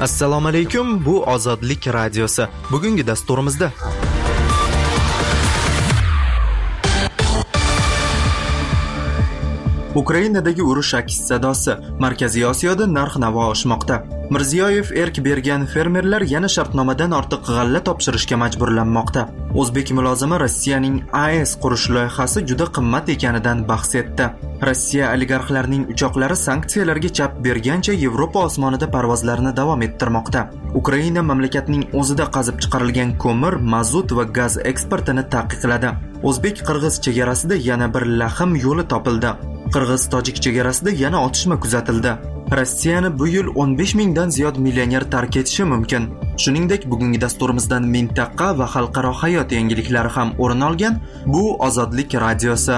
Assalomu alaykum, bu Ozodlik radiosi. Bugungi dasturimizda Ukrainadagi urush aks sadosi, Markaziy Osiyoda narx-navo oshmoqda. Mirziyoyev erk bergan fermerlar yana shartnomadan ortiq g'alla topshirishga majburlanmoqda. O'zbek mulozimi Rossiyaning AES qurish loyihasi juda qimmat ekanidan bahs etdi. Rossiya oligarxlarining uchoqlari sanksiyalarga chap bergancha Yevropa osmonida parvozlarini davom ettirmoqda. Ukraina mamlakatning o'zida qazib chiqarilgan ko'mir, mazut va gaz eksportini taqiqladi. O'zbek-qirg'iz chegarasida yana bir lahm yo'li topildi. Qirg'iz-tojik chegarasida yana otishma kuzatildi. Rossiyani bu yil 15 mingdan ziyod millioner tark etishi mumkin. Shuningdek, bugungi dasturimizdan mintaqa va xalqaro hayot yangiliklari ham o'rin olgan. Bu Ozodlik radiosi.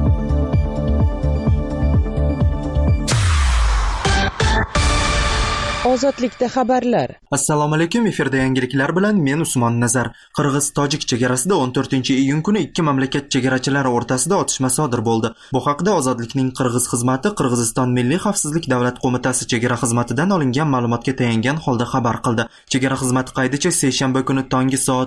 Ozodlikda xabarlar. Assalomu alaykum, efirda yangiliklar bilan men Usmon Nazar. Qirg'iz-tojik chegarasida 14-iyun kuni ikki mamlakat chegarachilari o'rtasida otishma sodir bo'ldi. Bu haqda Ozodlikning Qirg'iz xizmati Qirg'iziston Milliy xavfsizlik davlat qo'mitasi chegara xizmatidan olingan ma'lumotga tayangan holda xabar qildi. Chegara xizmati qaydicha seshanba kuni tongi soat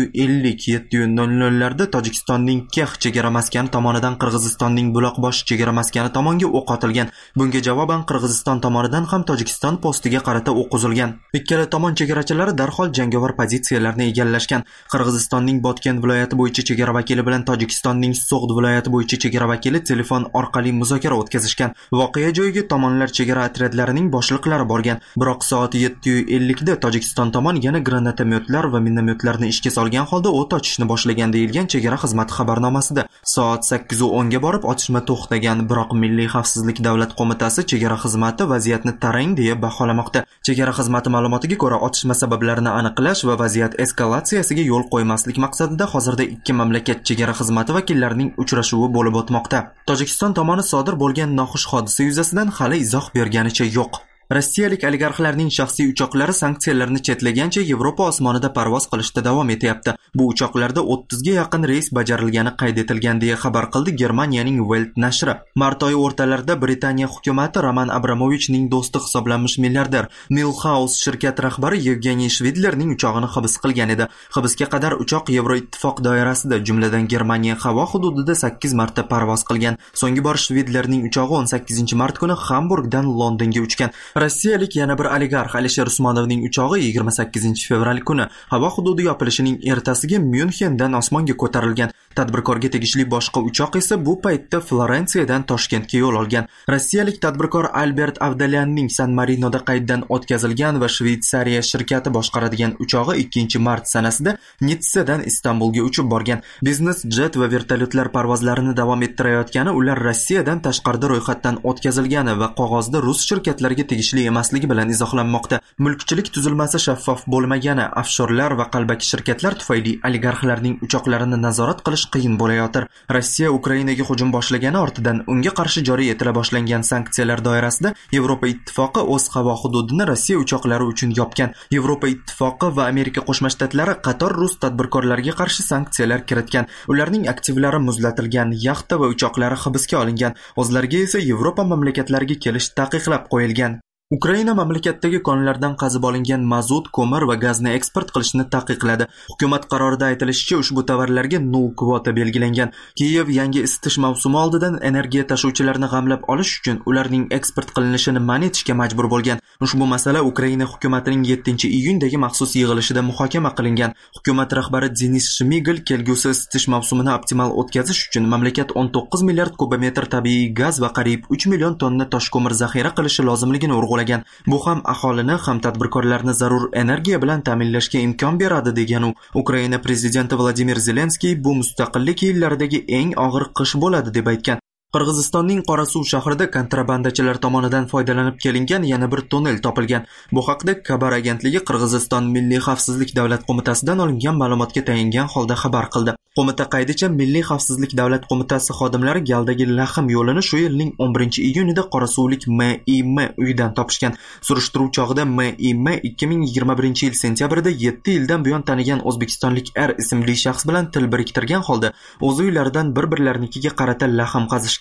6:50-7:00 larda Tojikistonning Kex chegara maskani tomonidan Qirg'izistonning Buloqbosh chegara maskani tomonga o'q otilgan. Bunga javoban Qirg'iziston tomonidan ham Tojikiston postiga qarata o'q uzilgan. Ikkala tomon chegarachilari darhol jangovar pozitsiyalarni egallashgan. Qirg'izistonning Botken viloyati bo'yicha chegara vakili bilan Tojikistonning So'g'd viloyati bo'yicha chegara vakili telefon orqali muzokara o'tkazishgan. Voqea joyiga tomonlar chegara otryadlarining boshliqlari borgan. Biroq soat 7:50 da Tojikiston tomon yana granatomyotlar va minomyotlarni ishga solgan holda o't ochishni boshlagan deyilgan chegara xizmati xabarnomasida. Soat 8:10 ga borib otishma to'xtagan, biroq Milliy xavfsizlik davlat qo'mitasi chegara xizmati vaziyatni tarang deya baholamoqda. Chegara xizmati ma'lumotiga ko'ra, otishma sabablarini aniqlash va vaziyat eskalatsiyasiga yo'l qo'ymaslik maqsadida hozirda ikki mamlakat chegara xizmati vakillarining uchrashuvi bo'lib o'tmoqda. Tojikiston tomoni sodir bo'lgan noxush hodisa yuzasidan hali izoh berganicha yo'q. Rossiyalik oligarxlarning shaxsiy uchoqlari sanksiyalarni chetlagancha Yevropa osmonida parvoz qilishda davom etyapti. Bu uchoqlarda 30 ga yaqin reys bajarilgani qayd etilgan deya xabar qildi Germaniyaning Welt nashri. Mart oyi o'rtalarida Britaniya hukumati Roman Abramovichning do'sti hisoblanmish milliarder Milhouse shirkati rahbari Yevgeniy Shvidlerning uchog'ini hibs qilgan edi. Hibsga qadar uchoq Yevroittifoq doirasida, jumladan Germaniya havo hududida 8 marta parvoz qilgan. So'nggi bor Shvidlerning uchog'i 18-mart kuni Hamburgdan Londonga uchgan. Rossiyalik yana bir oligarx Alisher Usmonovning uchog'i 28-fevral kuni havo hududi yopilishining ertasiga Myunxendan osmonga ko'tarilgan. Tadbirkorga tegishli boshqa uchoq esa bu paytda Florensiyadan Toshkentga yo'l olgan. Rossiyalik tadbirkor Albert Avdalyanning San Marinoda qayddan o'tkazilgan va Shveysariya shirkati boshqaradigan uchog'i 2-mart sanasida Nitsadan Istanbulga uchib borgan. Biznes jet va vertolyotlar parvozlarini davom ettirayotgani ular Rossiyadan tashqarida ro'yxatdan o'tkazilgani va qog'ozda rus shirkatlariga tegishli emasligi bilan izohlanmoqda. Mulkchilik tuzilmasi shaffof bo'lmagani, offshorlar va qalbaki shirkatlar tufayli oligarxlarning uchoqlarini nazorat qilish qiyin bo'layotir. Rossiya Ukrainaga hujum boshlagani ortidan unga qarshi joriy etila boshlangan sanksiyalar doirasida Yevropa ittifoqi o'z havo hududini Rossiya uchoqlari uchun yopgan. Yevropa ittifoqi va Amerika Qo'shma Shtatlari qator rus tadbirkorlarga qarshi sanksiyalar kiritgan. Ularning aktivlari muzlatilgan, yaxta va uchoqlari hibsga olingan. O'zlariga esa Yevropa mamlakatlariga kelish taqiqlab qo'yilgan. Ukraina mamlakatdagi konlardan qazib olingan mazut, ko'mir va gazni eksport qilishni taqiqladi. Hukumat qarorida aytilishicha, ushbu tovarlarga 0 kvota belgilangan. Kiyev yangi isitish mavsumi oldidan energiya tashuvchilarini g'amlab olish uchun ularning eksport qilinishini man etishga majbur bo'lgan. Ushbu masala Ukraina hukumatining 7-iyundagi maxsus yig'ilishida muhokama qilingan. Hukumat rahbari Denis Shmigel kelgusi isitish mavsumini optimal o'tkazish uchun mamlakat 19 milliard kubometr tabiiy gaz va qariyb 3 million tonna tosh ko'mir zaxira qilishi lozimligini urg'ulagan. Bu ham aholini ham tadbirkorlarni zarur energiya bilan ta'minlashga imkon beradi degan u. Ukraina prezidenti Vladimir Zelenskiy bu mustaqillik yillaridagi eng og'ir qish bo'ladi deb aytgan. Qirg'izistonning Qorasuv shahrida kontrabandachilar tomonidan foydalanib kelingan yana bir tonnel topilgan. Bu haqda Kabar agentligi Qirg'iziston Milliy xavfsizlik davlat qo'mitasidan olingan ma'lumotga tayangan holda xabar qildi. Qo'mita qaydicha Milliy xavfsizlik davlat qo'mitasi xodimlari Galdagi Lahm yo'lini shu yilning 11-iyunida Qorasuvlik MIM uyidan topishgan. Surishtiruv chog'ida MIM 2021-yil sentyabrida 7 yildan buyon tanigan o'zbekistonlik R ismli shaxs bilan til biriktirgan holda o'z uylaridan bir-birlariga qarata lahm qazishgan.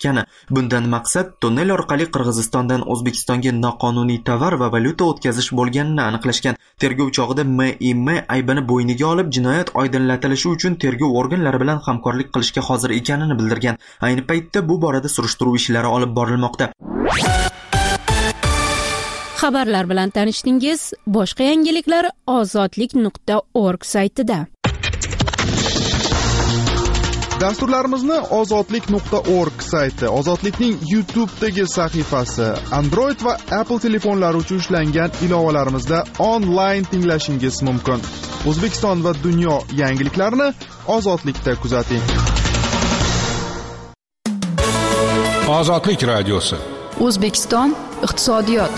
qilishgani. Bundan maqsad tunnel orqali Qirg'izistondan O'zbekistonga noqonuniy tovar va valyuta o'tkazish bo'lganini aniqlashgan. Tergov chog'ida MIM aybini bo'yniga olib, jinoyat oydinlatilishi uchun tergov organlari bilan hamkorlik qilishga hozir ekanini bildirgan. Ayni paytda bu borada surishtiruv ishlari olib borilmoqda. Xabarlar bilan tanishdingiz. Boshqa yangiliklar ozodlik.org saytida. Dasturlarimizni ozodlik.org sayti, Ozodlikning YouTube'dagi sahifasi, Android va Apple telefonlari uchun ishlangan ilovalarimizda onlayn tinglashingiz mumkin. O'zbekiston va dunyo yangiliklarini Ozodlikda kuzating. Ozodlik radiosi. O'zbekiston iqtisodiyot.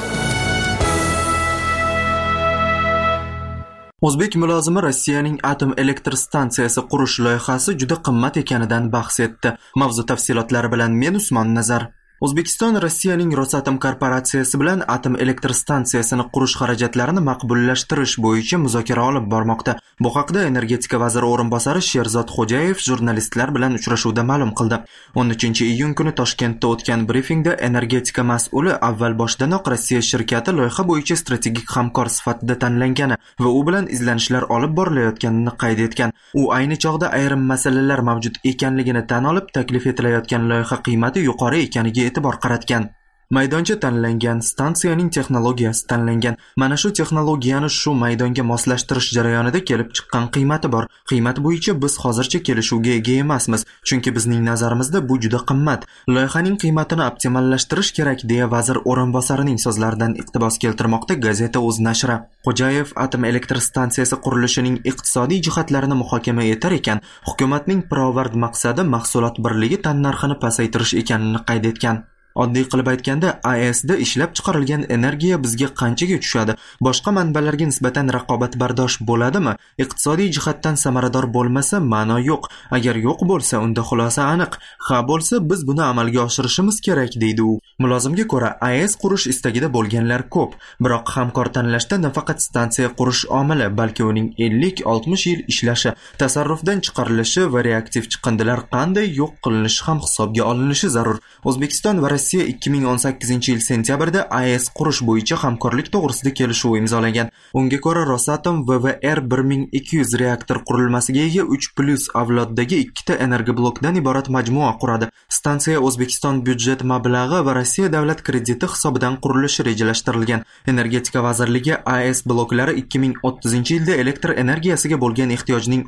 O'zbek mulozimi Rossiyaning atom elektr stansiyasi qurish loyihasi juda qimmat ekanidan bahs etdi. Mavzu tafsilotlari bilan men Usmon Nazar. O'zbekiston Rossiyaning Rosatom korporatsiyasi bilan atom elektr stansiyasini qurish xarajatlarini maqbullashtirish bo'yicha muzokara olib bormoqda. Bu haqda energetika vaziri o'rinbosari Sherzod Xo'jayev jurnalistlar bilan uchrashuvda ma'lum qildi. 13-iyun kuni Toshkentda o'tgan brifingda energetika mas'uli avval boshdanoq Rossiya shirkati loyiha bo'yicha strategik hamkor sifatida tanlangani va u bilan izlanishlar olib borilayotganini qayd etgan. U ayni chog'da ayrim masalalar mavjud ekanligini tan olib, taklif etilayotgan loyiha qiymati yuqori ekaniga e'tibor qaratgan. Maydoncha tanlangan, stansiyaning texnologiyasi tanlangan. Mana shu texnologiyani shu maydonga moslashtirish jarayonida kelib chiqqan qiymati bor. Qiymat bo'yicha biz hozircha kelishuvga ega emasmiz, chunki bizning nazarimizda bu juda qimmat. Loyihaning qiymatini optimallashtirish kerak, deya vazir o'rinbosarining so'zlaridan iqtibos keltirmoqda gazeta O'z nashri. Xo'jayev atom elektr stansiyasi qurilishining iqtisodiy jihatlarini muhokama etar ekan, hukumatning pirovard maqsadi mahsulot birligi tannarxini pasaytirish ekanini qayd etgan. Oddiy qilib aytganda, AESda ishlab chiqarilgan energiya bizga qanchaga tushadi? Boshqa manbalarga nisbatan raqobatbardosh bo'ladimi? Iqtisodiy jihatdan samarador bo'lmasa, ma'no yo'q. Agar yo'q bo'lsa, unda xulosa aniq. Ha bo'lsa, biz buni amalga oshirishimiz kerak, deydi u. Mulozimga ko'ra, AES qurish istagida bo'lganlar ko'p. Biroq hamkor tanlashda nafaqat stansiya qurish omili, balki uning 50-60 yil ishlashi, tasarrufdan chiqarilishi va reaktiv chiqindilar qanday yo'q qilinishi ham hisobga olinishi zarur. O'zbekiston va Rossiya 2018-yil sentyabrda AES qurish bo'yicha hamkorlik to'g'risida kelishuv imzolagan. Unga ko'ra Rosatom VVR 1200 reaktor qurilmasiga ega 3+ avloddagi 2 ta energoblokdan iborat majmua quradi. Stansiya O'zbekiston byudjet mablag'i va Rossiya davlat krediti hisobidan qurilishi rejalashtirilgan. Energetika vazirligi AES bloklari 2030-yilda elektr energiyasiga bo'lgan ehtiyojning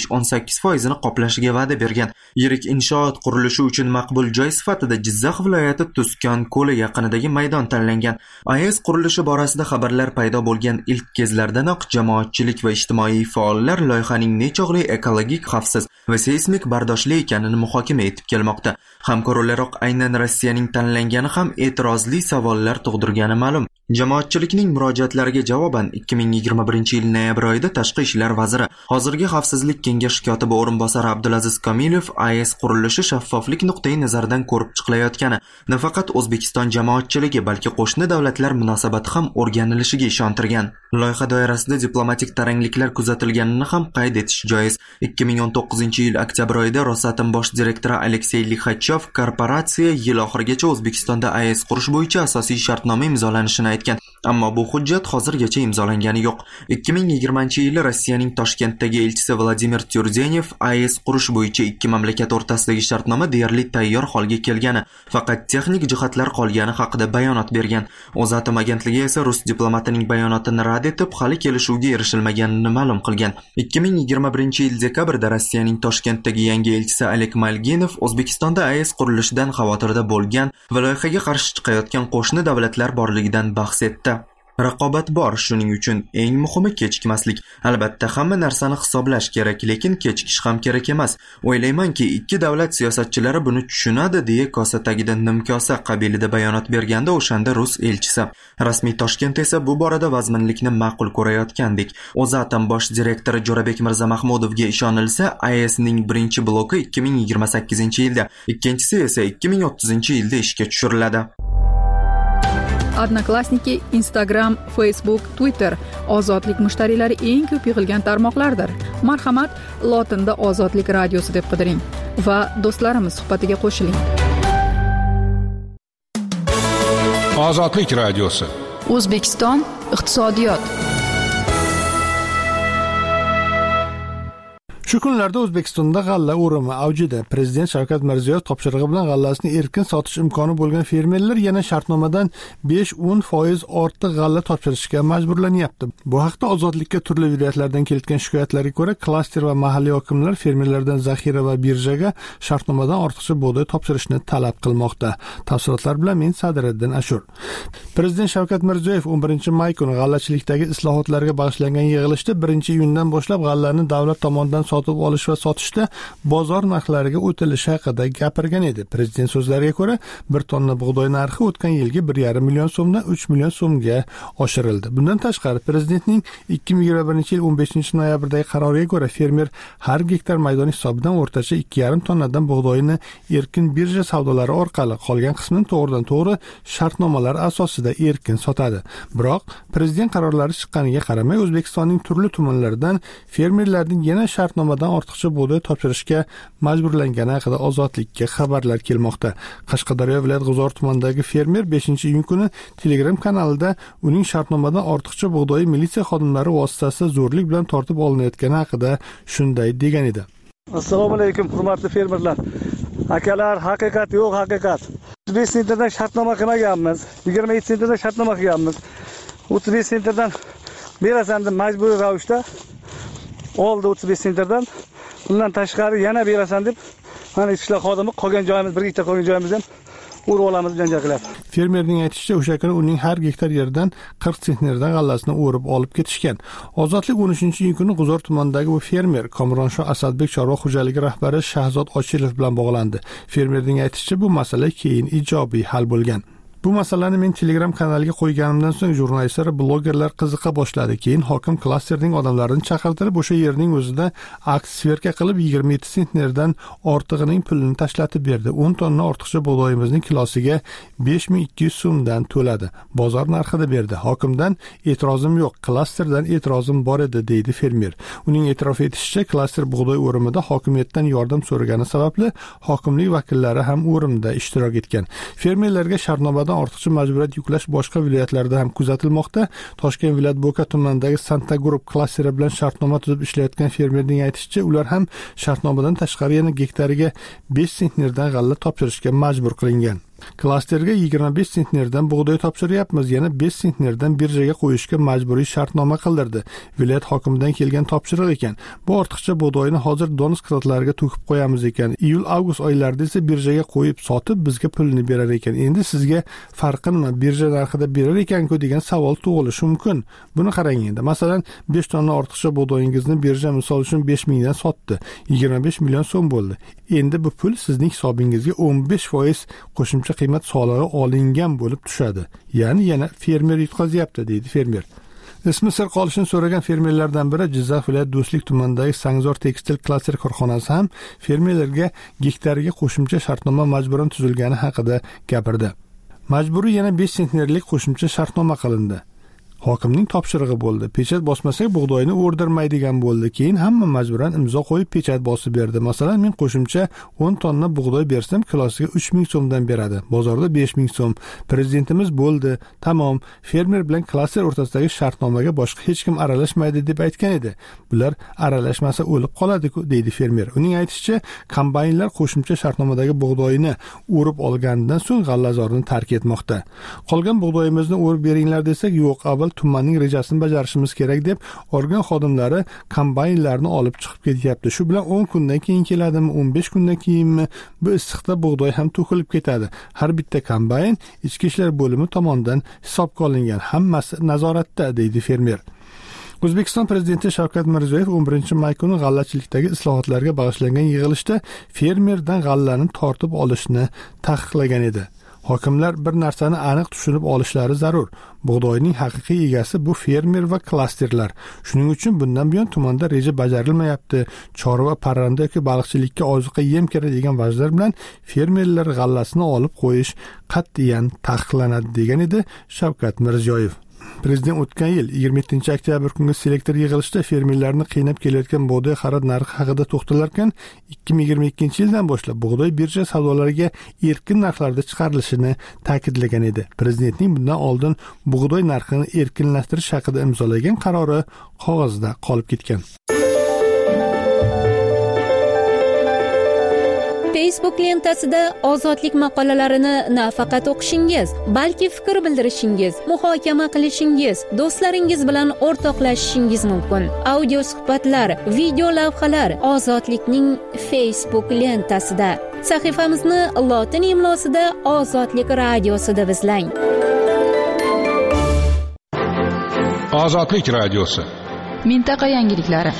15-18% qoplashiga va'da bergan. Yirik inshoot qurilishi uchun maqbul joy sifatida Jizzax viloyati Tuskon ko'li yaqinidagi maydon tanlangan. AES qurilishi borasida xabarlar paydo bo'lgan ilk kezlardanoq jamoatchilik va ijtimoiy faollar loyihaning nechog'li ekologik, xavfsiz va seysmik bardoshli ekanini muhokama etib kelmoqda. Hamkor o'laroq aynan Rossiyaning tanlangani ham e'tirozli savollar tug'dirgani ma'lum. Jamoatchilikning murojaatlariga javoban 2021-yil noyabr oyida Tashqi ishlar vaziri, hozirgi Xavfsizlik kengashi kotibi o'rinbosari Abdulaziz Komilov AES qurilishi shaffoflik nuqtai nazaridan ko'rib chiqilayotgani, nafaqat O'zbekiston jamoatchiligi, balki qo'shni davlatlar munosabati ham o'rganilishiga ishontirgan. Loyiha doirasida diplomatik tarangliklar kuzatilganini ham qayd etish joiz. 2019-yil oktyabr oyida Rosatom bosh direktori Aleksey Lixachov korporatsiya yil oxirigacha O'zbekistonda AES qurish bo'yicha asosiy shartnoma imzolanishini aytgan. Ammo bu hujjat hozirgacha imzolangani yo'q. 2020-yili Rossiyaning Toshkentdagi elchisi Vladimir Tyurdenev AES qurish bo'yicha ikki mamlakat o'rtasidagi shartnoma deyarli tayyor holga kelgani, faqat texnik jihatlar qolgani haqida bayonot bergan. O'zatom agentligi esa rus diplomatining bayonotini rad etib, hali kelishuvga erishilmaganini ma'lum qilgan. 2021-yil dekabrda Rossiyaning Toshkentdagi yangi elchisi Alek Malginov O'zbekistonda AES qurilishidan xavotirda bo'lgan va loyihaga qarshi chiqayotgan qo'shni davlatlar borligidan bahs etdi. Raqobat bor, shuning uchun eng muhimi kechikmaslik. Albatta hamma narsani hisoblash kerak, lekin kechikish ham kerak emas. O'ylaymanki, ikki davlat siyosatchilari buni tushunadi, deya kosa tagida nimkosa qabilida bayonot berganda o'shanda rus elchisi. Rasmiy Toshkent esa bu borada vazminlikni ma'qul ko'rayotgandek. O'zatom bosh direktori Jo'rabek Mirzamahmudovga ishonilsa, AESning birinchi bloki 2028-yilda, ikkinchisi esa 2030-yilda ishga tushiriladi. Odnoklassniki, Instagram, Facebook, Twitter ozodlik mushtariylari eng ko'p yig'ilgan tarmoqlardir. Marhamat, lotinda Ozodlik radiosi deb qidiring va do'stlarimiz suhbatiga qo'shiling. Ozodlik radiosi. O'zbekiston iqtisodiyot. Shu kunlarda O'zbekistonda g'alla o'rimi avjida. Prezident Shavkat Mirziyoyev topshirig'i bilan g'allasini erkin sotish imkoni bo'lgan fermerlar yana shartnomadan 5-10% ortiq g'alla topshirishga majburlanyapti. Bu haqda Ozodlikka turli viloyatlardan kelgan shikoyatlarga ko'ra, klaster va mahalliy hokimlar fermerlardan zaxira va birjaga shartnomadan ortiqcha bug'doy topshirishni talab qilmoqda. Tafsilotlar bilan men Sadiriddin Ashur. Prezident Shavkat Mirziyoyev 11-may kuni g'allachilikdagi islohotlarga bag'ishlangan yig'ilishda 1-iyundan boshlab g'allani davlat tomonidan sotib olish va sotishda bozor narxlariga o'tilishi haqida gapirgan edi. Prezident so'zlariga ko'ra, 1 tonna bug'doy narxi o'tgan yilgi 1,5 million so'mdan 3 million so'mga oshirildi. Bundan tashqari, prezidentning 2021-yil 15-noyabrdagi qaroriga ko'ra, fermer har gektar maydon hisobidan o'rtacha 2,5 tonnadan bug'doyni erkin birja savdolari orqali, qolgan qismini to'g'ridan-to'g'ri shartnomalar asosida erkin sotadi. Biroq, prezident qarorlari chiqqaniga qaramay, O'zbekistonning turli tumanlaridan fermerlarning yana shartnomadan ortiqcha bug'doy topshirishga majburlangani haqida Ozodlikka xabarlar kelmoqda. Qashqadaryo viloyat G'uzor tumanidagi fermer 5-iyun kuni Telegram kanalida uning shartnomadan ortiqcha bug'doyi militsiya xodimlari vositasida zo'rlik bilan tortib olinayotgani haqida shunday degan edi. Assalomu alaykum, hurmatli fermerlar. Akalar, haqiqat yo'q, haqiqat. 35 sentrdan shartnoma qilmaganmiz. 27 sentrdan shartnoma qilganmiz. 35 sentrdan berasan deb majburiy ravishda oldi 35 sentrdan. Bundan tashqari yana berasan deb mana ishlar xodimi qolgan joyimiz, 1 gektar qolgan joyimiz ham urib olamiz degan gaplar. Fermerning aytishicha, o'sha kuni uning har gektar yerdan 40 sentnerdan g'allasini o'rib olib ketishgan. Ozodlik 13-iyun kuni G'uzor tumanidagi bu fermer Komronsho Asadbek chorva xo'jaligi rahbari Shahzod Ochilov bilan bog'landi. Fermerning aytishicha, bu masala keyin ijobiy hal bo'lgan. Bu masalani men Telegram kanaliga qo'yganimdan so'ng jurnalistlar, blogerlar qiziqa boshladi. Keyin hokim klasterning odamlarini chaqirtirib, o'sha yerning o'zida aksiya qilib 27 sentnerdan ortig'ining pulini tashlatib berdi. 10 tonna ortiqcha bug'doyimizning kilosiga 5200 so'mdan to'ladi. Bozor narxida berdi. Hokimdan e'tirozim yo'q, klasterdan e'tirozim bor edi, deydi fermer. Uning e'tirof etishicha, klaster bug'doy o'rimida hokimiyatdan yordam so'ragani sababli hokimlik vakillari ham o'rimda ishtirok etgan. Fermerlarga shartnomadan ortiqcha majburiyat yuklash boshqa viloyatlarda ham kuzatilmoqda. Toshkent viloyat Bo'ka tumanidagi Santa Group klasteri bilan shartnoma tuzib ishlayotgan fermerning aytishicha, ular ham shartnomadan tashqari yana gektariga 5 sentnerdan g'alla topshirishga majbur qilingan. Klasterga 25 sentnerdan bug'doy topshiryapmiz, yana 5 sentnerdan birjaga qo'yishga majburiy shartnoma qildirdi. Viloyat hokimidan kelgan topshiriq ekan. Bu ortiqcha bug'doyni hozir donus skladlariga to'kib qo'yamiz ekan. Iyul-avgust oylarida esa birjaga qo'yib sotib bizga pulni berar ekan. Endi sizga farqi nima? Birja narxida berar ekan-ku degan savol tug'ilishi mumkin. Buni qarang endi. Masalan, 5 tonna ortiqcha bug'doyingizni birja misol uchun 5 mingdan sotdi. 25 million so'm bo'ldi. Endi bu pul sizning hisobingizga 15% qo'shimcha qiymat solig'i olingan bo'lib tushadi. Ya'ni yana fermer yutqazyapti, deydi fermer. Ismi sir qolishini so'ragan fermerlardan biri Jizzax viloyat Do'stlik tumanidagi Sangzor tekstil klaster korxonasi ham fermerlarga gektariga qo'shimcha shartnoma majburan tuzilgani haqida gapirdi. Majburiy yana 5 sentnerlik qo'shimcha shartnoma qilindi. Hokimning topshirig'i bo'ldi. Pechat bosmasak bug'doyni o'rdirmaydigan bo'ldi. Keyin hamma majburan imzo qo'yib pechat bosib berdi. Masalan, men qo'shimcha 10 tonna bug'doy bersam, kilosiga 3000 so'mdan beradi. Bozorda 5000 so'm. Prezidentimiz bo'ldi. Tamom. Fermer bilan klaster o'rtasidagi shartnomaga boshqa hech kim aralashmaydi deb aytgan edi. Bular aralashmasa o'lib qoladi-ku, deydi fermer. Uning aytishicha, kombaynlar qo'shimcha shartnomadagi bug'doyni o'rib olganidan so'ng g'allazorni tark etmoqda. Qolgan bug'doyimizni o'rib beringlar desak, yo'q, avval tumanning rejasini bajarishimiz kerak deb organ xodimlari kombaynlarni olib chiqib ketyapti. Shu bilan 10 kundan keyin keladimi, 15 kundan keyinmi bu issiqda bug'doy ham to'kilib ketadi. Har bitta kombayn ichki ishlar bo'limi tomonidan hisobga olingan, hammasi nazoratda, deydi fermer. O'zbekiston prezidenti Shavkat Mirziyoyev 11-may kuni g'allachilikdagi islohotlarga bag'ishlangan yig'ilishda fermerdan g'allani tortib olishni taqiqlagan edi. Hokimlar bir narsani aniq tushunib olishlari zarur. Bug'doyning haqiqiy egasi bu fermer va klasterlar. Shuning uchun bundan buyon tumanda reja bajarilmayapti. Chorva, parranda yoki baliqchilikka ozuqa yem kerak degan vajlar bilan fermerlar g'allasini olib qo'yish qat'iyan taqiqlanadi, degan edi Shavkat Mirziyoyev. Prezident o'tgan yil 27-oktyabr kungi selektor yig'ilishida fermerlarni qiynab kelayotgan bug'doy xarid narxi haqida to'xtalarkan, 2022-yildan boshlab bug'doy birja savdolariga erkin narxlarda chiqarilishini ta'kidlagan edi. Prezidentning bundan oldin bug'doy narxini erkinlashtirish haqida imzolagan qarori qog'ozda qolib ketgan. Facebook lentasida ozodlik maqolalarini nafaqat o'qishingiz, balki fikr bildirishingiz, muhokama qilishingiz, do'stlaringiz bilan o'rtoqlashishingiz mumkin. Audio suhbatlar, video lavhalar ozodlikning Facebook lentasida. Sahifamizni lotin imlosida Ozodlik radiosi deb izlang. Ozodlik radiosi. Mintaqa yangiliklari.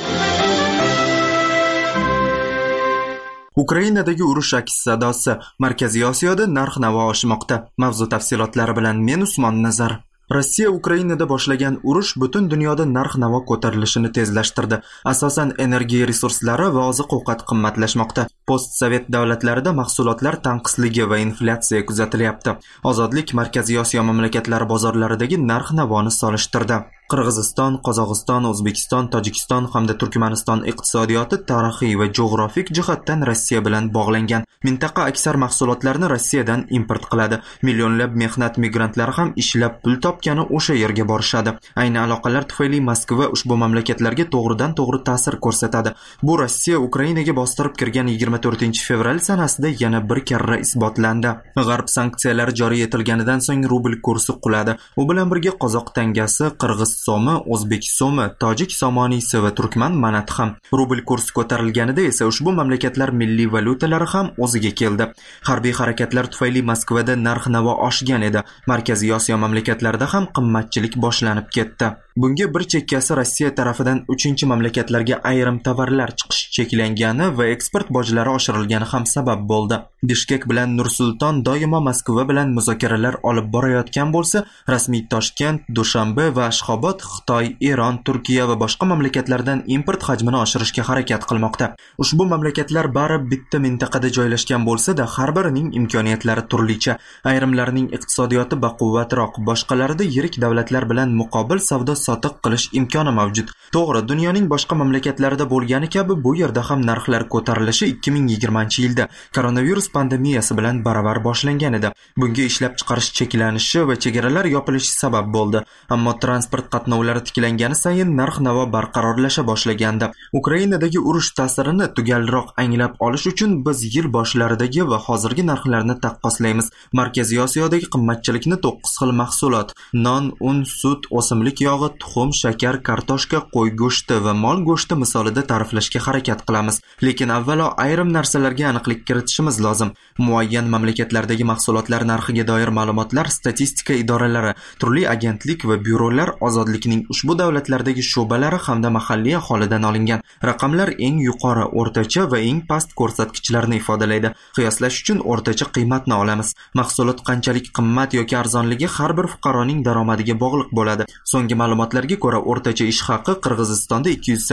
Ukrainadagi urush aks sadosi. Markaziy Osiyoda narx-navo oshmoqda. Mavzu tafsilotlari bilan men Usmon Nazar. Rossiya Ukrainada boshlagan urush butun dunyoda narx-navo ko'tarilishini tezlashtirdi. Asosan energiya resurslari va oziq-ovqat qimmatlashmoqda. Post-sovet davlatlarida mahsulotlar tanqisligi va inflyatsiya kuzatilyapti. Ozodlik Markaziy Osiyo mamlakatlari bozorlaridagi narx-navoni solishtirdi. Qirg'iziston, Qozog'iston, O'zbekiston, Tojikiston hamda Turkmaniston iqtisodiyoti tarixiy va geografik jihatdan Rossiya bilan bog'langan. Mintaqa aksar mahsulotlarni Rossiyadan import qiladi. Millionlab mehnat migrantlari ham ishlab pul topgani o'sha yerga borishadi. Ayni aloqalar tufayli Moskva ushbu mamlakatlarga to'g'ridan-to'g'ri ta'sir ko'rsatadi. Bu Rossiya Ukrainaga bostirib kirgan 24-fevral sanasida yana bir karra isbotlandi. G'arb sanksiyalari joriy etilganidan so'ng rubl kursi quladi. U bilan birga qozoq tangasi, qirg'iz so'mi, o'zbek so'mi, tojik somoniysi va turkman manati ham. Rubl kursi ko'tarilganida esa ushbu mamlakatlar milliy valyutalari ham o'ziga keldi. Harbiy harakatlar tufayli Moskvada narx-navo oshgan edi. Markaziy Osiyo mamlakatlarida ham qimmatchilik boshlanib ketdi. Bunga bir chekkasi Rossiya tarafidan 3-mamlakatlarga ayrim tovarlar chiqishi cheklangani va eksport bojlari oshirilgani ham sabab bo'ldi. Bishkek bilan Nur-Sulton doimo Moskva bilan muzokaralar olib borayotgan bo'lsa, rasmiy Toshkent, Dushanbe va Ashxobod Xitoy, Eron, Turkiya va boshqa mamlakatlardan import hajmini oshirishga harakat qilmoqda. Ushbu mamlakatlar bari bitta mintaqada joylashgan bo'lsa-da, har birining imkoniyatlari turlicha. Ayrimlarining iqtisodiyoti baquvvatroq, boshqalarida yirik davlatlar bilan muqobil savdo sotiq qilish imkoni mavjud. To'g'ri, dunyoning boshqa mamlakatlarida bo'lgani kabi bu yerda ham narxlar ko'tarilishi 2020-yilda koronavirus pandemiyasi bilan baravar boshlangan edi. Bunga ishlab chiqarish cheklanishi va chegaralar yopilishi sabab bo'ldi. Ammo transport qatnovlari tiklangani sayin narx-navo barqarorlasha boshlagandi. Ukrainadagi urush ta'sirini tugalroq anglab olish uchun biz yil boshlaridagi va hozirgi narxlarni taqqoslaymiz. Markaziy Osiyodagi qimmatchilikni 9 xil mahsulot: non, un, sut, o'simlik yog'i, tuxum, shakar, kartoshka, qo'y go'shti va mol go'shti misolida ta'riflashga harakat qilamiz. Lekin avvalo ayrim narsalarga aniqlik kiritishimiz lozim. Muayyan mamlakatlardagi mahsulotlar narxiga doir ma'lumotlar statistika idoralari, turli agentlik va byurolar ozodlikning ushbu davlatlardagi shu'balari hamda mahalliy aholidan olingan. Raqamlar eng yuqori, o'rtacha va eng past ko'rsatkichlarni ifodalaydi. Qiyoslash uchun o'rtacha qiymatni olamiz. Mahsulot qanchalik qimmat yoki arzonligi har bir fuqaroning daromadiga bog'liq bo'ladi. So'nggi ma'lumotlarga ko'ra o'rtacha ish haqi Qirg'izistonda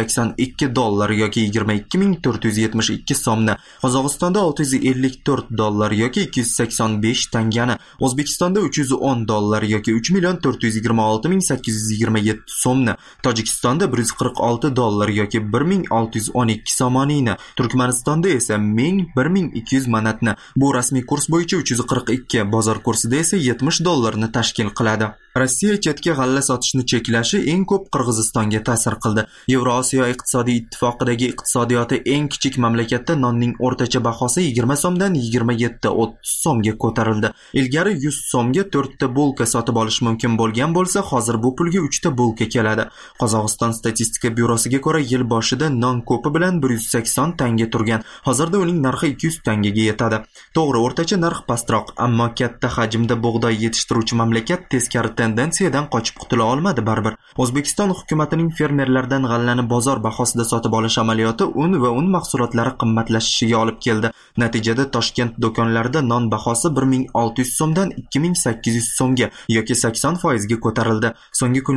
$282 yoki 22.472 so'mni, Qozog'istonda $654 yoki 285 tangani, O'zbekistonda $310 yoki 3.426.827 so'mni, Tojikistonda $146 yoki 1.612 somoniyni, Turkmanistonda esa 1200 manatni. Bu rasmiy kurs bo'yicha 342, bozor kursida esa $70 tashkil qiladi. Rossiya chetga g'alla sotishni cheklashi eng ko'p Qirg'izistonga ta'sir qildi. Yevrosiyo iqtisodiy ittifoqidagi iqtisodiyoti eng kichik mamlakatda nonning o'rtacha bahosi 20 so'mdan 27-30 so'mga ko'tarildi. Ilgari 100 so'mga 4 ta bulka sotib olish mumkin bo'lgan bo'lsa, hozir bu pulga 3 ta bulka keladi. Qozog'iston statistika byurosiga ko'ra yil boshida non ko'pi bilan 180 tanga turgan. Hozirda uning narxi 200 tangaga yetadi. To'g'ri, o'rtacha narx pastroq, ammo katta hajmda bug'doy yetishtiruvchi mamlakat teskari tendensiyadan qochib qutula olmadi baribir. O'zbekiston hukumatining fermerlardan g'allani bozor bahosida sotib olish amaliyoti un va un mahsulotlari qimmatlashishiga olib keldi. Natijada Toshkent do'konlarida non bahosi 1600 so'mdan 2800 so'mga yoki 80% ga ko'tarildi. So'nggi kunlar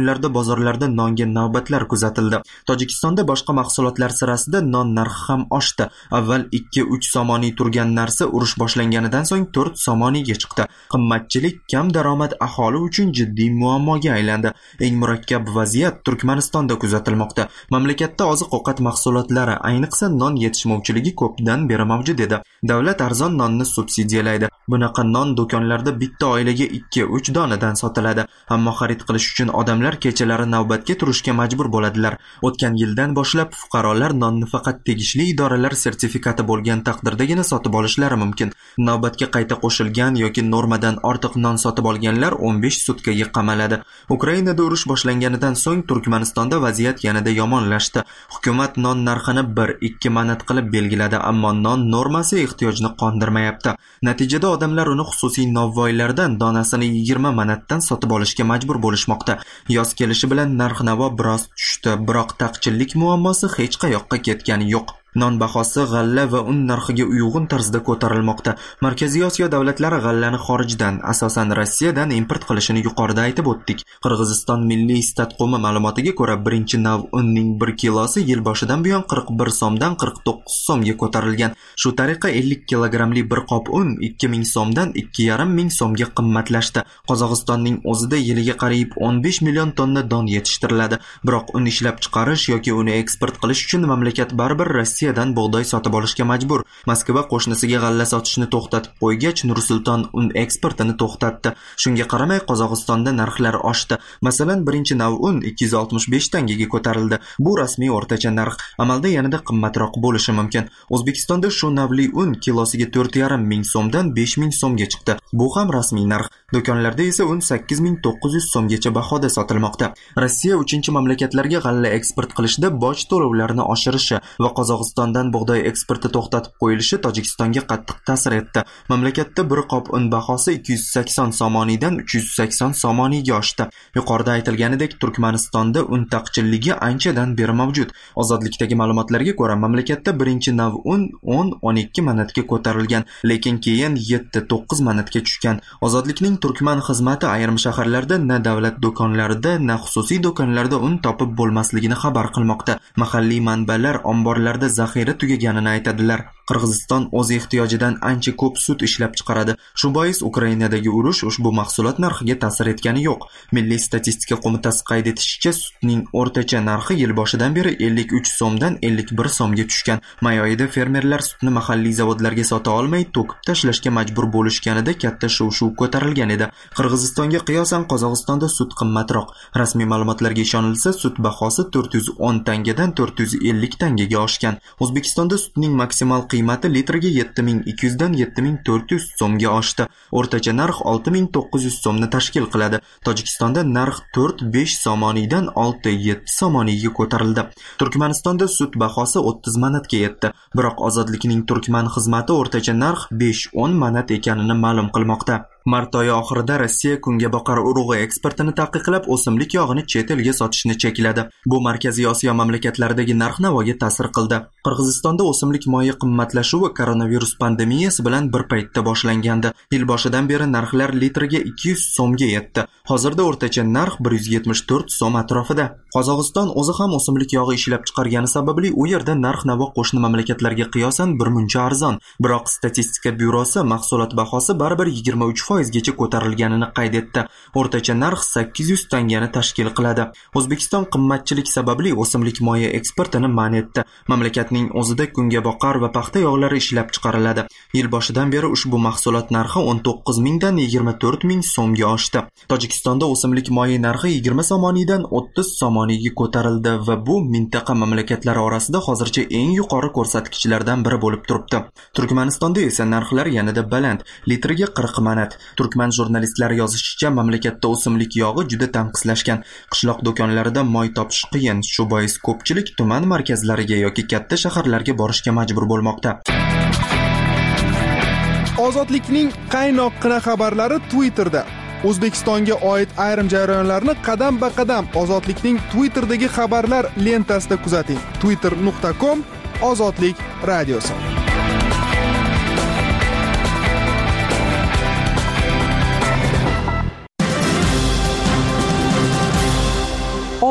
kunlarda bozorlarda nonga navbatlar kuzatildi. Tojikistonda boshqa mahsulotlar sirasida non narxi ham oshdi. Avval 2-3 somoniy turgan narsa urush boshlanganidan so'ng 4 somoniyga chiqdi. Qimmatchilik, kam daromad aholi uchun jiddiy muammoga aylandi. Eng murakkab vaziyat Turkmanistonda kuzatilmoqda. Mamlakatda oziq-ovqat mahsulotlari, ayniqsa non yetishmovchiligi ko'pdan beri mavjud edi. Davlat arzon nonni subsidiyalaydi. Bunaqa non do'konlarda bitta oilaga 2-3 donadan sotiladi. Ammo xarid qilish uchun odamlar kechalari navbatga turishga majbur bo'ladilar. O'tgan yildan boshlab fuqarolar nonni faqat tegishli idoralar sertifikati bo'lgan taqdirdagina sotib olishlari mumkin. Navbatga qayta qo'shilgan yoki normadan ortiq non sotib olganlar 15 sutkaga qamaladi. Ukrainada urush boshlanganidan so'ng Turkmanistonda vaziyat yanada yomonlashdi. Hukumat non narxini 1-2 manat qilib belgiladi, ammo non normasi ehtiyojni qondirmayapti. Natijada odamlar uni xususiy novvoylardan donasini 20 manatdan sotib olishga majbur bo'lishmoqda. Yoz kelishi bilan narx-navo biroz tushdi, biroq taqchillik muammosi hech qayoqqa ketgani yo'q. Non bahosi g'alla va un narxiga uyg'un tarzda ko'tarilmoqda. Markaziy Osiyo davlatlari g'allani xorijdan, asosan Rossiyadan import qilishini yuqorida aytib o'tdik. Qirg'iziston Milliy statqo'mi ma'lumotiga ko'ra, birinchi nav unning 1 kilosi yil boshidan buyon 41 so'mdan 49 so'mga ko'tarilgan. Shu tariqa 50 kilogramli bir qop un 2000 so'mdan 2500 so'mga qimmatlashdi. Qozog'istonning o'zida yiliga qariyb 15 million tonna don yetishtiriladi. Biroq un ishlab chiqarish yoki uni eksport qilish uchun mamlakat baribir Rossiyadan bug'doy sotib olishga majbur. Moskva qo'shnisiga g'alla sotishni to'xtatib qo'ygach, Nur-Sulton un eksportini to'xtatdi. Shunga qaramay Qozog'istonda narxlar oshdi. Masalan, birinchi nav un 265 tangaga ko'tarildi. Bu rasmiy o'rtacha narx. Amalda yanada qimmatroq bo'lishi mumkin. O'zbekistonda shu navli un kilosiga 4500 so'mdan 5000 so'mga chiqdi. Bu ham rasmiy narx. Do'konlarda esa un 8900 so'mgacha bahoda sotilmoqda. Rossiya 3-mamlakatlarga g'alla eksport qilishda boj to'lovlarini oshirishi va Qozog'istondan bug'doy eksporti to'xtatib qo'yilishi Tojikistonga qattiq ta'sir etdi. Mamlakatda bir qop un bahosi 280 somoniydan 380 somoniyga oshdi. Yuqorida aytilganidek, Turkmanistonda un taqchilligi anchadan beri mavjud. Ozodlikdagi ma'lumotlarga ko'ra, mamlakatda birinchi nav un 10-12 manatga ko'tarilgan, lekin keyin 7-9 manatga tushgan. Ozodlikning Turkman xizmati ayrim shaharlarda na davlat do'konlarida, na xususiy do'konlarda un topib bo'lmasligini xabar qilmoqda. Mahalliy manbalar omborlarda zaxira tugaganini aytadilar. Qirg'iziston o'z ehtiyojidan ancha ko'p sut ishlab chiqaradi. Shu bois Ukrainadagi urush ushbu mahsulot narxiga ta'sir etgani yo'q. Milliy statistika qo'mitasi qayd etishicha, sutning o'rtacha narxi yil boshidan beri 53 so'mdan 51 so'mga tushgan. May oyida fermerlar sutni mahalliy zavodlarga sota olmay to'kib tashlashga majbur bo'lishganida katta shuv-shuv ko'tarilgan edi. Qirg'izistonga qiyosan Qozog'istonda sut qimmatroq. Rasmiy ma'lumotlarga ishonilsa, sut bahosi 410 tangadan 450 tangaga oshgan. O'zbekistonda sutning maksimal qiymati litriga 7200 dan 7400 so'mga oshdi. O'rtacha narx 6900 so'mni tashkil qiladi. Tojikistonda narx 4-5 somoniydan 6-7 somoniyga ko'tarildi. Turkmanistonda sut bahosi 30 manatga yetdi. Biroq Ozodlikning Turkman xizmati o'rtacha narx 5-10 manat ekanini ma'lum qilmoqda. Mart oyi oxirida Rossiya kungaboqar urug'i eksportini taqiqlab, o'simlik yog'ini chet elga sotishni chekladi. Bu Markaziy Osiyo mamlakatlaridagi narx-navoga ta'sir qildi. Qirg'izistonda o'simlik moyi qimmatlashuvi koronavirus pandemiyasi bilan bir paytda boshlangandi. Yil boshidan beri narxlar litriga 200 so'mga yetdi. Hozirda o'rtacha narx 174 so'm atrofida. Qozog'iston o'zi ham o'simlik yog'i ishlab chiqargani sababli u yerda narx-navo qo'shni mamlakatlarga qiyosan birmuncha arzon. Biroq statistika byurosi mahsulot bahosi baribir 23% ko'tarilganini qayd etdi. O'rtacha narx 800 tangani tashkil qiladi. O'zbekiston qimmatchilik sababli o'simlik moyi eksportini man etdi. Mamlakatning o'zida kungaboqar va paxta yog'lari ishlab chiqariladi. Yil boshidan beri ushbu mahsulot narxi 19000 dan 24000 so'mga oshdi. Tojikistonda o'simlik moyi narxi 20 somoniydan 30 somoniyga ko'tarildi va bu mintaqa mamlakatlari orasida hozircha eng yuqori ko'rsatkichlardan biri bo'lib turibdi. Turkmanistonda esa narxlar yanada baland, litriga 40 manat. Turkman jurnalistlari yozishicha, mamlakatda o'simlik yog'i juda tanqislashgan. Qishloq do'konlarida moy topish qiyin. Shu bois ko'pchilik tuman markazlariga yoki katta shaharlarga borishga majbur bo'lmoqda. Ozodlikning qaynoqqina xabarlari Twitterda. O'zbekistonga oid ayrim jarayonlarni qadam-ba-qadam Ozodlikning Twitterdagi xabarlar lentasida kuzating. twitter.com/ozodlik radiosi.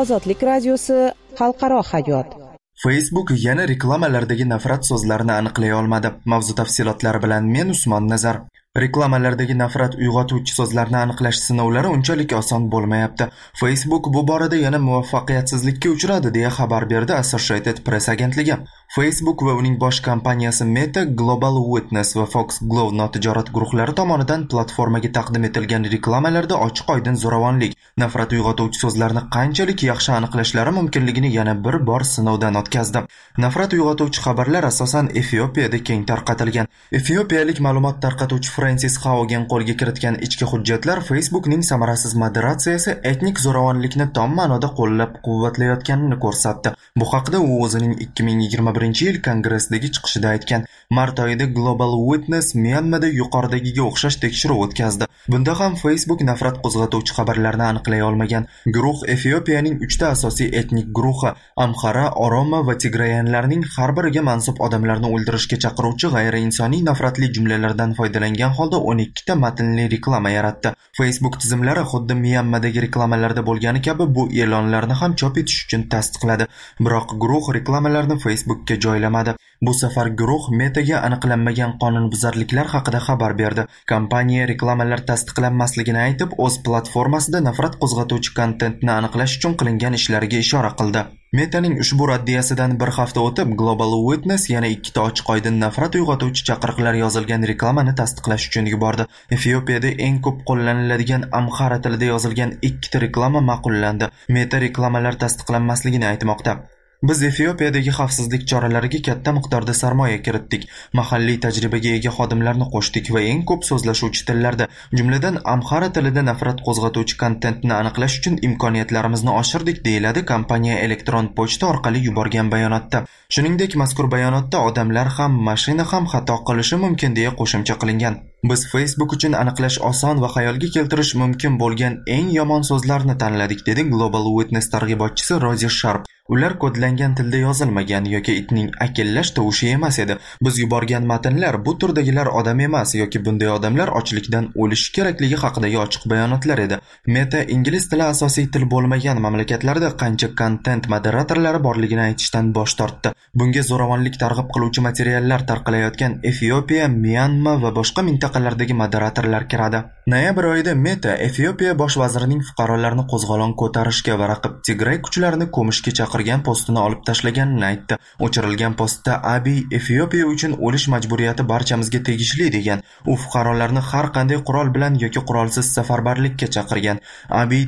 Ozodlik radiosi xalqaro hayot. Facebook yana reklamalardagi nafrat so'zlarini aniqlay olmadi. Mavzu tafsilotlari bilan men Usmon Nazar. Reklamalardagi nafrat uyg'otuvchi so'zlarni aniqlash sinovlari unchalik oson bo'lmayapti. Facebook bu borada yana muvaffaqiyatsizlikka uchradi deya xabar berdi Associated Press agentligi. Facebook va uning bosh kompaniyasi Meta, Global Witness va Fox Glove notijorat guruhlari tomonidan platformaga taqdim etilgan reklamalarda ochiq-oydin zo'ravonlik, nafrat uyg'otuvchi so'zlarni qanchalik yaxshi aniqlashlari mumkinligini yana bir bor sinovdan o'tkazdi. Nafrat uyg'otuvchi xabarlar asosan Efiopiyada keng tarqatilgan. Efiopiyalik ma'lumot tarqatuvchi Francis Haugen qo'lga kiritgan ichki hujjatlar Facebookning samarasiz moderatsiyasi etnik zo'ravonlikni tom ma'noda qo'llab-quvvatlayotganini ko'rsatdi. Bu haqda u o'zining 2021-yil kongressdagi chiqishida aytgan. Mart oyida Global Witness Myanmada yuqoridagiga o'xshash tekshiruv o'tkazdi. Bunda ham Facebook nafrat qo'zg'atuvchi xabarlarni aniqlay olmagan. Guruh Efiopiyaning 3 ta asosiy etnik guruhi Amhara, Oromo va Tigrayanlarning har biriga mansub odamlarni o'ldirishga chaqiruvchi g'ayriinsoniy nafratli jumlalardan foydalangan holda 12 ta matnli reklama yaratdi. Facebook tizimlari xuddi Myanmadagi reklamalarda bo'lgani kabi bu e'lonlarni ham chop etish uchun tasdiqladi. Biroq guruh reklamalarni Facebookka joylamadi. Bu safar guruh Metaga aniqlanmagan qonunbuzarliklar haqida xabar berdi. Kompaniya reklamalar tasdiqlanmasligini aytib, o'z platformasida nafrat qo'zg'atuvchi kontentni aniqlash uchun qilingan ishlariga ishora qildi. Metaning ushbu raddiyasidan bir hafta o'tib, Global Witness yana 2 ta ochiq-oydin nafrat uyg'otuvchi chaqiriqlar yozilgan reklamani tasdiqlash uchun yubordi. Efiopiyada eng ko'p qo'llaniladigan Amhara tilida yozilgan 2 ta reklama ma'qullandi. Meta reklamalar tasdiqlanmasligini aytmoqda. Biz Efiopiyadagi xavfsizlik choralariga katta miqdorda sarmoya kiritdik. Mahalliy tajribaga ega xodimlarni qo'shdik va eng ko'p so'zlashuvchi tillarda, jumladan Amhara tilida nafrat qo'zg'atuvchi kontentni aniqlash uchun imkoniyatlarimizni oshirdik, deyiladi kompaniya elektron pochta orqali yuborgan bayonotda. Shuningdek, mazkur bayonotda odamlar ham, mashina ham xato qilishi mumkin deya qo'shimcha qilingan. Biz Facebook uchun aniqlash oson va xayolga keltirish mumkin bo'lgan eng yomon so'zlarni tanladik, dedi Global Witness targ'ibotchisi Rozi Sharp. Ular kodlangan tilda yozilmagan yoki itning akillash tovushi emas edi. Biz yuborgan matnlar bu turdagilar odam emas yoki bunday odamlar ochlikdan o'lishi kerakligi haqidagi ochiq bayonotlar edi. Meta ingliz tili asosiy til bo'lmagan mamlakatlarda qancha kontent moderatorlari borligini aytishdan bosh tortdi. Bunga zo'ravonlik targ'ib qiluvchi materiallar tarqalayotgan Efiopiya, Myanma va boshqa mintaqalardagi moderatorlar kiradi. Noyabr oyida Meta Efiopiya bosh vazirining fuqarolarni qo'zg'olon ko'tarishga va raqib Tigray kuchlarini ko'mishga chaqirgan postini olib tashlaganini aytdi. O'chirilgan postda Abiy Efiopiya uchun o'lish majburiyati barchamizga tegishli degan. U fuqarolarni har qanday qurol bilan yoki qurolsiz safarbarlikka chaqirgan. Abiy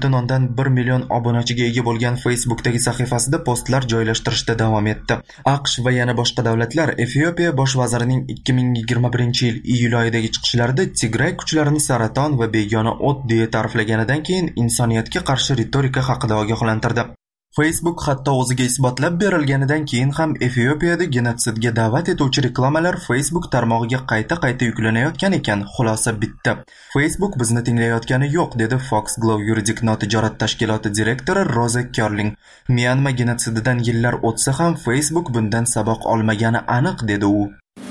4,1 million obunachiga ega bo'lgan Facebookdagi sahifasida postlar joylashtirishda davom etdi. AQSh va yana boshqa davlatlar Efiopiya bosh vazirining 2021-yil iyul oyidagi chiqishlarida Tigray kuchlarini saraton va begona o't deya ta'riflaganidan keyin insoniyatga qarshi retorika haqida ogohlantirdi. Facebook hatto o'ziga isbotlab berilganidan keyin ham Efiopiyada genotsidga da'vat etuvchi reklamalar Facebook tarmog'iga qayta yuklanayotgan ekan. Xulosa bitta. Facebook bizni tinglayotgani yo'q, dedi Fox Glove yuridik notijorat tashkiloti direktori Roza Kerling. Myanma genotsididan yillar o'tsa ham Facebook bundan saboq olmagani aniq, dedi u.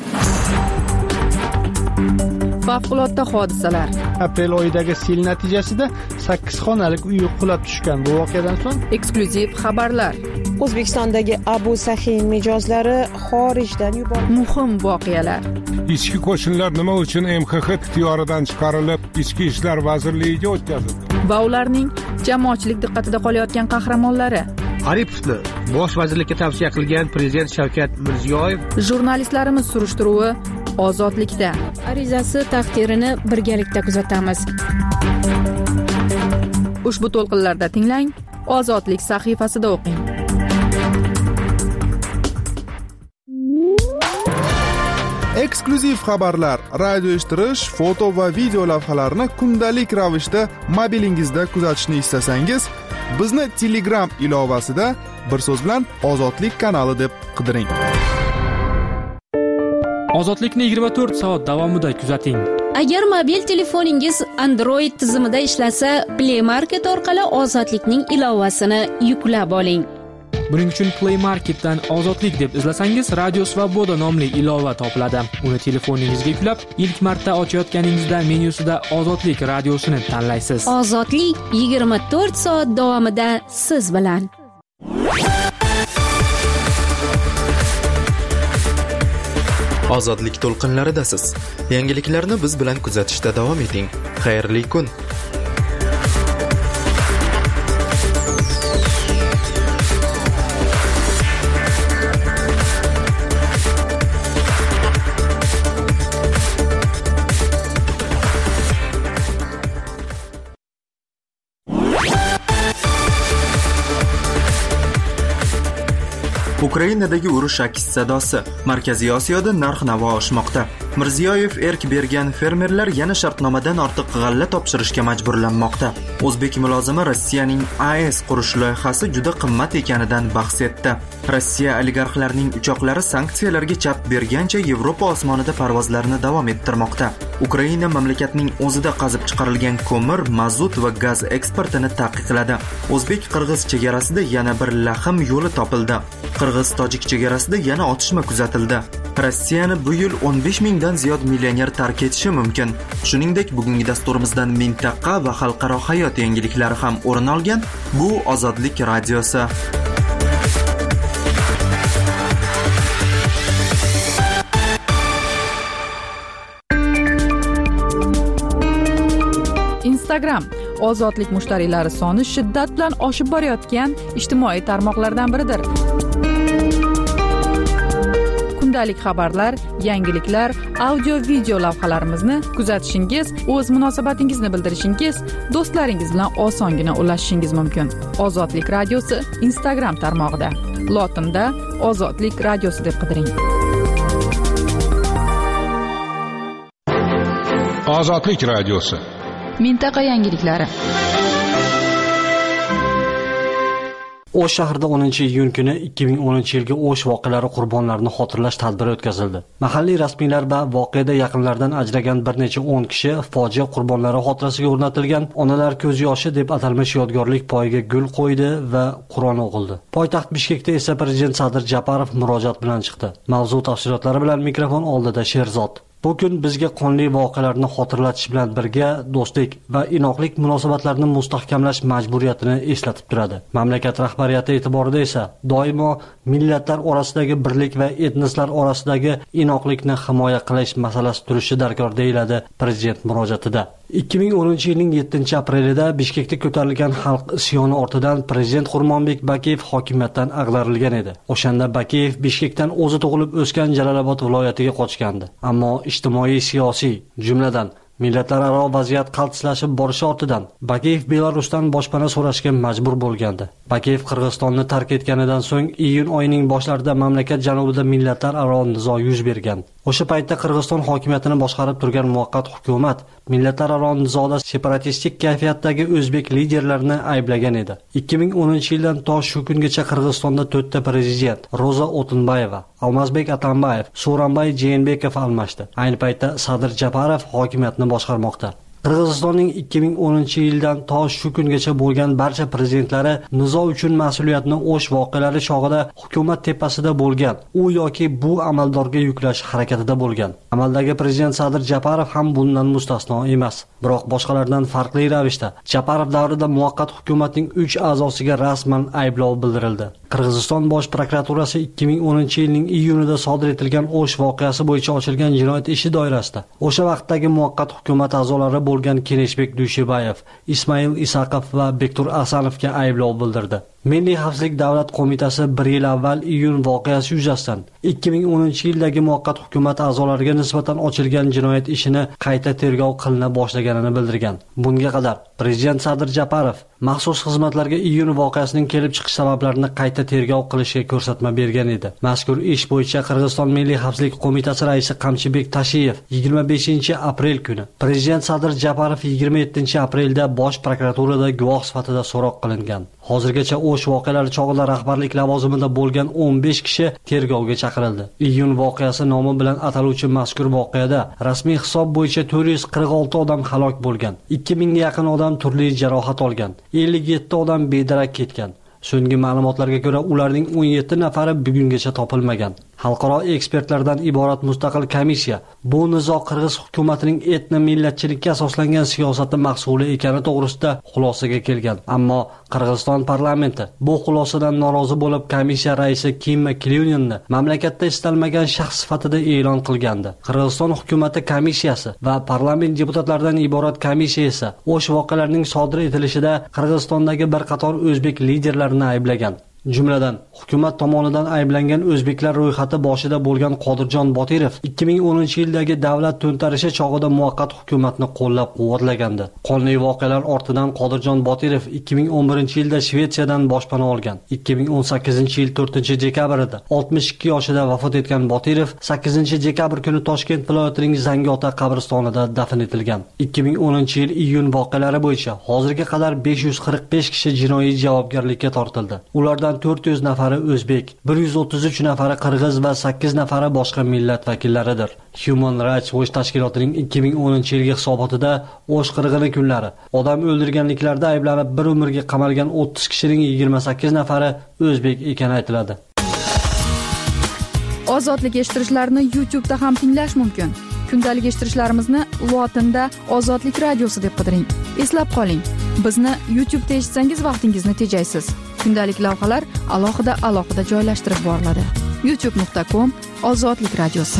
Favqulodda hodisalar. Aprel oyidagi sel natijasida 8 xonalik uy qulab tushgan. Bu voqeadan so'ng eksklyuziv xabarlar. O'zbekistondagi Abu Sahin mijozlari xorijdan yuborildi. Muhim voqealar. Ichki qo'shinlar nima uchun MXX ixtiyoridan chiqarilib, Ichki ishlar vazirligiga o'tkazildi? Va ularning jamoatchilik diqqatida qolayotgan qahramonlari. Aripovni bosh vazirlikka tavsiya qilgan prezident Shavkat Mirziyoyev. Jurnalistlarimiz surishtiruvi Ozodlikda. Arizasi taqdirini birgalikda kuzatamiz. Ushbu to'lqinlarda tinglang, Ozodlik sahifasida o'qing. Eksklyuziv xabarlar, radio eshittirish, foto va video lavhalarni kundalik ravishda mobilingizda kuzatishni istasangiz, bizni Telegram ilovasida bir so'z bilan Ozodlik kanali deb qidiring. Ozodlikni 24 soat davomida kuzating. Agar mobil telefoningiz Android tizimida ishlasa, Play Market orqali Ozodlikning ilovasini yuklab oling. Buning uchun Play Marketdan Ozodlik deb izlasangiz, Radio Svoboda nomli ilova topiladi. Uni telefoningizga yuklab, ilk marta ochayotganingizda menyusida Ozodlik radiosini tanlaysiz. Ozodlik 24 soat davomida siz bilan. Ozodlik to'lqinlaridasiz. Yangiliklarni biz bilan kuzatishda davom eting. Xayrli kun. Ukrainadagi urush aks sadosi. Markaziy Osiyoda narx-navo oshmoqda. Mirziyoyev erk bergan fermerlar yana shartnomadan ortiq g'alla topshirishga majburlanmoqda. O'zbek mulozimi Rossiyaning AES qurish loyihasi juda qimmat ekanidan bahs etdi. Rossiya oligarxlarining uchoqlari sanksiyalarga chap bergancha Yevropa osmonida parvozlarni davom ettirmoqda. Ukraina mamlakatning o'zida qazib chiqarilgan ko'mir, mazut va gaz eksportini taqiqladi. O'zbek-qirg'iz chegarasida yana bir lahm yo'li topildi. Qirg'iz-tojik chegarasida yana otishma kuzatildi. Rossiyani bu yil 15 mingdan ziyod millioner tark etishi mumkin. Shuningdek, bugungi dasturimizdan mintaqa va xalqaro hayot yangiliklari ham o'rin olgan. Bu Ozodlik radiosi. Instagram ozodlik mushtariylari soni shiddat bilan oshib borayotgan ijtimoiy tarmoqlardan biridir. Kundalik xabarlar, yangiliklar, audio-video lavhalarimizni kuzatishingiz, o'z munosabatingizni bildirishingiz, do'stlaringiz bilan osongina ulashishingiz mumkin. Ozodlik radiosi Instagram tarmog'ida. Lotinda Ozodlik radiosi deb qidiring. Ozodlik radiosi. Mintaqa yangiliklari. O'sh shahrida 10-iyun kuni 2010-yilgi O'sh voqealari qurbonlarini xotirlash tadbiri o'tkazildi. Mahalliy rasmiylar va voqeada yaqinlaridan ajragan bir necha 10 kishi fojia qurbonlari xotirasiga o'rnatilgan Onalar ko'z yoshi deb atalmish yodgorlik poyiga gul qo'ydi va Qur'on o'qildi. Poytaxt Bishkekda esa prezident Sadir Japarov murojaat bilan chiqdi. Mavzu tafsilotlari bilan mikrofon oldida Sherzod. Bu kun bizga qonli voqealarni xotirlatish bilan birga do'stlik va inoqlik munosabatlarini mustahkamlash majburiyatini eslatib turadi. Mamlakat rahbariyati e'tiborida esa doimo millatlar orasidagi birlik va etnislar orasidagi inoqlikni himoya qilish masalasi turishi darkor deyiladi prezident murojaatida. 2010-yilning 7-aprelida Bishkekda ko'tarilgan xalq isyoni ortidan prezident Xurmonbek Bakiyev hokimiyatdan ag'darilgan edi. O'shanda Bakiyev Bishkekdan o'zi tug'ilib o'sgan Jalolobod viloyatiga qochgandi. Ammo ijtimoiy, siyosiy, jumladan millatlararo vaziyat qaltislashib borishi ortidan Bakiyev Belarusdan boshpana so'rashga majbur bo'lgandi. Bakiyev Qirg'izistonni tark etganidan so'ng iyun oyining boshlarida mamlakat janubida millatlararo nizo yuz bergan. O'sha paytda Qirg'iziston hokimiyatini boshqarib turgan muvaqqat hukumat millatlararo nizoda separatistik kayfiyatdagi o'zbek liderlarini ayblagan edi. 2010-yildan to shu kungacha Qirg'izistonda 4 ta prezident Roza Otunbayeva, Almazbek Atambayev, Sooronbay Jeenbekov almashdi. Ayni paytda Sadir Japarov hokimiyatni boshqarmoqda. Qirg'izistonning 2010-yildan to shu kungacha bo'lgan barcha prezidentlari nizo uchun mas'uliyatni O'sh voqealari chog'ida hukumat tepasida bo'lgan, u yoki bu amaldorga yuklash harakatida bo'lgan. Amaldagi prezident Sadir Japarov ham bundan mustasno emas. Biroq boshqalardan farqli ravishda Japarov davrida muvaqqat hukumatning 3 a'zosiga rasman ayblov bildirildi. Qirg'iziston bosh prokuraturasi 2010-yilning iyunida sodir etilgan O'sh voqeasi bo'yicha ochilgan jinoyat ishi doirasida o'sha vaqtdagi muvaqqat hukumat a'zolari bo'lgan Keneshbek Dushibayev, Ismail Isaqov va Bektur Asanovga ayblov bildirdi. Milliy xavfsizlik davlat qo'mitasi 1 yil avval iyun voqeasi yuzasidan 2010-yildagi muvaqqat hukumat a'zolariga nisbatan ochilgan jinoyat ishini qayta tergov qilina boshlaganini bildirgan. Bunga qadar prezident Sadir Japarov maxsus xizmatlarga iyun voqeasining kelib chiqish sabablarini qayta tergov qilishga ko'rsatma bergan edi. Mazkur ish bo'yicha Qirg'iziston Milliy xavfsizlik qo'mitasi raisi Qamchibek Tashiyev 25-aprel kuni prezident Sadir Japarov 27-aprelda bosh prokuraturada guvoh sifatida so'roq qilingan. Hozirgacha O'sh voqealari chog'ida rahbarlik lavozimida bo'lgan 15 kishi tergovga chaqirildi. Iyun voqeasi nomi bilan ataluvchi mazkur voqeada rasmiy hisob bo'yicha 446 odam halok bo'lgan, 2000 ga yaqin odam turli jarohat olgan, 57 odam bedarak ketgan. So'nggi ma'lumotlarga ko'ra, ularning 17 nafari bugungacha topilmagan. Xalqaro ekspertlardan iborat mustaqil komissiya bu nizo qirg'iz hukumatining etni millatchilikka asoslangan siyosati mahsuli ekani to'g'risida xulosaga kelgan. Ammo Qirg'iziston parlamenti bu xulosadan norozi bo'lib, komissiya raisi Kim Klyuninni mamlakatda istalmagan shaxs sifatida e'lon qilgandi. Qirg'iziston hukumati komissiyasi va parlament deputatlaridan iborat komissiya esa o'sha voqealarning sodir etilishida Qirg'izistondagi bir qator o'zbek liderlarini ayblagan. Jumladan, hukumat tomonidan ayblangan o'zbeklar ro'yxati boshida bo'lgan Qodirjon Botirov 2010-yildagi davlat to'ntarishi chog'ida muvaqqat hukumatni qo'llab-quvvatlagandi. Qonli voqealar ortidan Qodirjon Botirov 2011-yilda Shvetsiyadan boshpana olgan. 2018-yil 4-dekabrida 62 yoshida vafot etgan Botirov 8-dekabr kuni Toshkent viloyatining Zangiota qabristonida dafn etilgan. 2010-yil iyun voqealari bo'yicha hozirga qadar 545 kishi jinoiy javobgarlikka tortildi. Ulardan 400 nafari o'zbek, 133 nafari qirg'iz va 8 nafari boshqa millat vakillaridir. Human Rights Watch tashkilotining 2010-yilgi hisobotida O'sh qirg'ini kunlari odam o'ldirganliklarda ayblanib bir umrga qamalgan 30 kishining 28 nafari o'zbek ekani aytiladi. Ozodlik eshittirishlarni YouTube'da ham tinglash mumkin. Kundalik eshittirishlarimizni lotinda Ozodlik radiosi deb qidiring. Eslab qoling, bizni YouTube'da eshitsangiz vaqtingizni tejaysiz. Kundalik lavhalar alohida joylashtirib boriladi. youtube.com/ozodlik radiosi.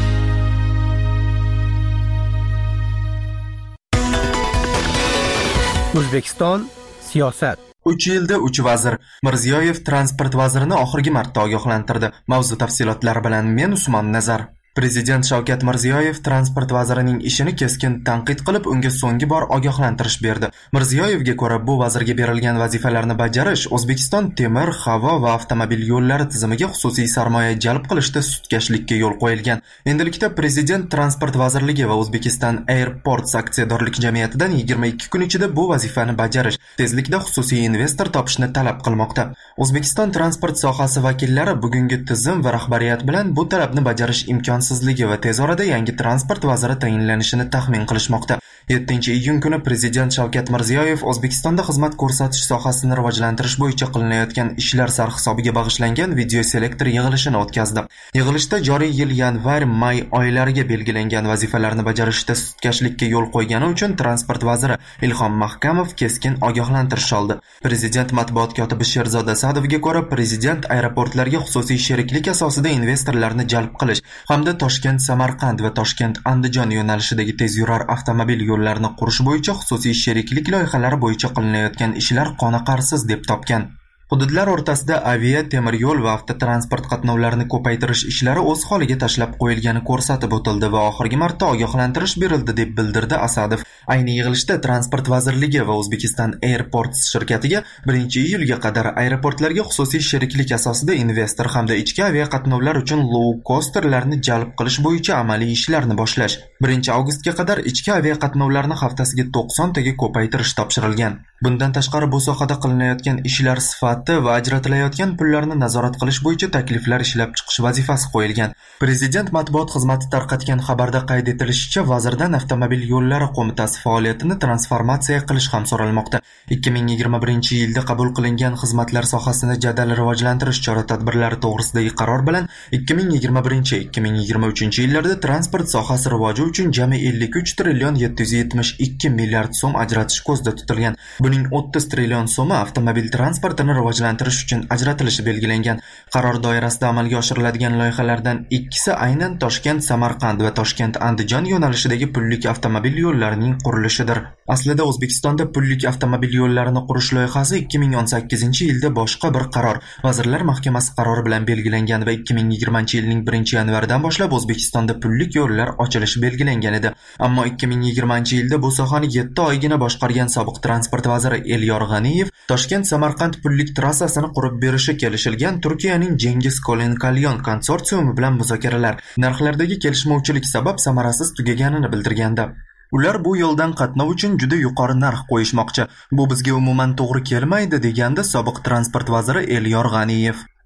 O'zbekiston siyosat. 3 yilda 3 vazir. Mirziyoyev transport vazirini oxirgi marta ogohlantirdi. Mavzu tafsilotlari bilan men Usmon Nazar. Prezident Shavkat Mirziyoyev transport vazirining ishini keskin tanqid qilib, unga so'nggi bor ogohlantirish berdi. Mirziyoyevga ko'ra, bu vazirga berilgan vazifalarni bajarish O'zbekiston temir, havo va avtomobil yo'llari tizimiga xususiy sarmoya jalb qilishda sutkashlikka yo'l qo'yilgan. Endilikda Prezident Transport vazirligi va O'zbekiston Airports aksiyadorlik jamiyatidan 22 kun ichida bu vazifani bajarish, tezlikda xususiy investor topishni talab qilmoqda. O'zbekiston transport sohasi vakillari bugungi tizim va rahbariyat bilan bu talabni bajarish imkonsizligi va tez orada yangi transport vaziri tayinlanishini taxmin qilishmoqda. 7-iyun kuni Prezident Shavkat Mirziyoyev O'zbekistonda xizmat ko'rsatish sohasini rivojlantirish bo'yicha qilinayotgan ishlar sarhisobiga bag'ishlangan video selektor yig'ilishini o'tkazdi. Yig'ilishda joriy yil yanvar-may oylariga belgilangan vazifalarni bajarishda sutkashlikka yo'l qo'ygani uchun transport vaziri Ilhom Mahkamov keskin ogohlantirish oldi. Prezident matbuot kotibi Sherzod Asadovga ko'ra, Prezident aeroportlarga xususiy sheriklik asosida investorlarni jalb qilish hamda Toshkent-Samarqand va Toshkent-Andijon yo'nalishidagi tezyurar avtomobil yo'llarini qurish bo'yicha xususiy sheriklik loyihalari bo'yicha qilinayotgan ishlar qoniqarsiz deb topgan. Hududlar o'rtasida avia, temir yo'l va avtotransport qatnovlarini ko'paytirish ishlari o'z holiga tashlab qo'yilgani ko'rsatib o'tildi va oxirgi marta ogohlantirish berildi deb bildirdi Asadov. Ayni yig'ilishda Transport vazirligi va O'zbekiston Airports shirkatiga 1-iyulga qadar aeroportlarga xususiy sheriklik asosida investor hamda ichki avia qatnovlar uchun low costerlarni jalb qilish bo'yicha amaliy ishlarni boshlash, 1-avgustga qadar ichki avia qatnovlarni haftasiga 90 taga ko'paytirish topshirilgan. Bundan tashqari bu sohada qilinayotgan ishlar sifati va ajratilayotgan pullarni nazorat qilish bo'yicha takliflar ishlab chiqish vazifasi qo'yilgan. Prezident matbuot xizmati tarqatgan xabarda qayd etilishicha, vazirdan avtomobil yo'llari qo'mitasi faoliyatini transformatsiya qilish ham so'ralmoqda. 2021-yilda qabul qilingan xizmatlar sohasini jadal rivojlantirish chora-tadbirlari to'g'risidagi qaror bilan 2021-2023 yillarda transport sohasi rivoji uchun jami 53 trillion 772 milliard so'm ajratish ko'zda tutilgan. Buning 30 trillion so'mi avtomobil transportini rivojlantirish uchun ajratilishi belgilangan. Qaror doirasida amalga oshiriladigan loyihalardan ikkisi aynan Toshkent-Samarqand va Toshkent-Andijon yo'nalishidagi pullik avtomobil yo'llarining qurilishidir. Aslida O'zbekistonda pullik avtomobil yo'llarini qurish loyihasi 2018-yilda boshqa bir qaror, Vazirlar Mahkamasi qarori bilan belgilangan va 2020-yilning 1-yanvaridan boshlab O'zbekistonda pullik yo'llar ochilishi belgilangan edi. Ammo 2020-yilda bu sohani 7 oygina boshqargan sobiq transport vaziri Elyor G'aniyev Toshkent-Samarqand pullik trassasini qurib berishi kelishilgan Turkiyaning Cengiz Kolen-Kalyon konsorsiumi bilan muzokaralar narxlardagi kelishmovchilik sabab samarasiz tugaganini bildirgandi. Ular bu yo'ldan qatnov uchun juda yuqori narx qo'yishmoqchi. Bu bizga umuman to'g'ri kelmaydi, degandi sobiq transport vaziri Elyor G'aniyev.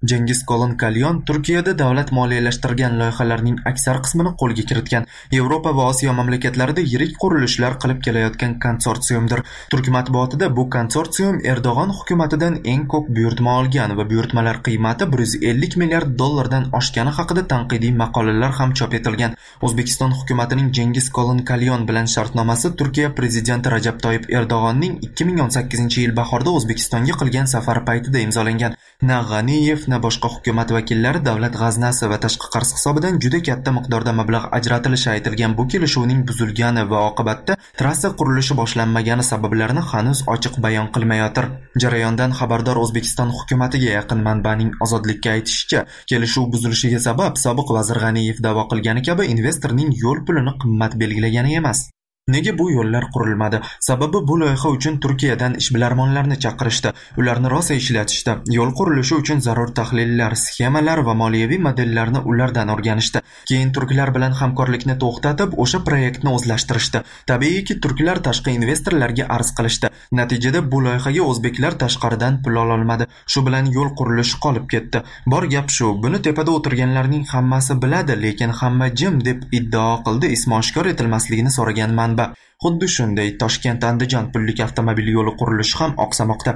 Cengiz Kolin Kalyon Turkiyada davlat moliyalashtirgan loyihalarning aksar qismini qo'lga kiritgan Yevropa va Osiyo mamlakatlarida yirik qurilishlar qilib kelayotgan konsorsiumdir. Turk matbuotida bu konsorsium Erdo'g'on hukumatidan eng ko'p buyurtma olgan va buyurtmalar qiymati 150 milliard dollardan oshgani haqida tanqidiy maqolalar ham chop etilgan. O'zbekiston hukumatining Cengiz Kolin Kalyon bilan shartnomasi Turkiya prezidenti Rajab Toyyib Erdo'g'onning 2018-yil bahorda O'zbekistonga qilgan safari paytida imzolangan. Na G'aniyev na boshqa hukumat vakillari davlat g'aznasi va tashqi qarz hisobidan juda katta miqdorda mablag' ajratilishi aytilgan bu kelishuvning buzilgani va oqibatda trassa qurilishi boshlanmagani sabablarini hanuz ochiq bayon qilmayotir. Jarayondan xabardor O'zbekiston hukumatiga yaqin manbaning Ozodlikka aytishicha, kelishuv buzilishiga sabab sobiq vazir G'aniyev da'vo qilgani kabi investorning yo'l pulini qimmat belgilagani emas. Nega bu yo'llar qurilmadi? Sababi bu loyiha uchun Turkiyadan ishbilarmonlarni chaqirishdi, ularni rosa ishlatishdi. Yo'l qurilishi uchun zarur tahlillar, sxemalar va moliyaviy modellarni ulardan o'rganishdi. Keyin turklar bilan hamkorlikni to'xtatib, o'sha proyektni o'zlashtirishdi. Tabiiyki, turklar tashqi investorlarga arz qilishdi. Natijada bu loyihaga o'zbeklar tashqaridan pul ola olmadi. Shu bilan yo'l qurilishi qolib ketdi. Bor gap shu, buni tepada o'tirganlarning hammasi biladi, lekin hamma jim deb iddao qildi, ismi oshkor etilmasligini so'ragan manba. Xuddi shunday Toshkent-Andijon pullik avtomobil yo'li qurilishi ham oqsamoqda.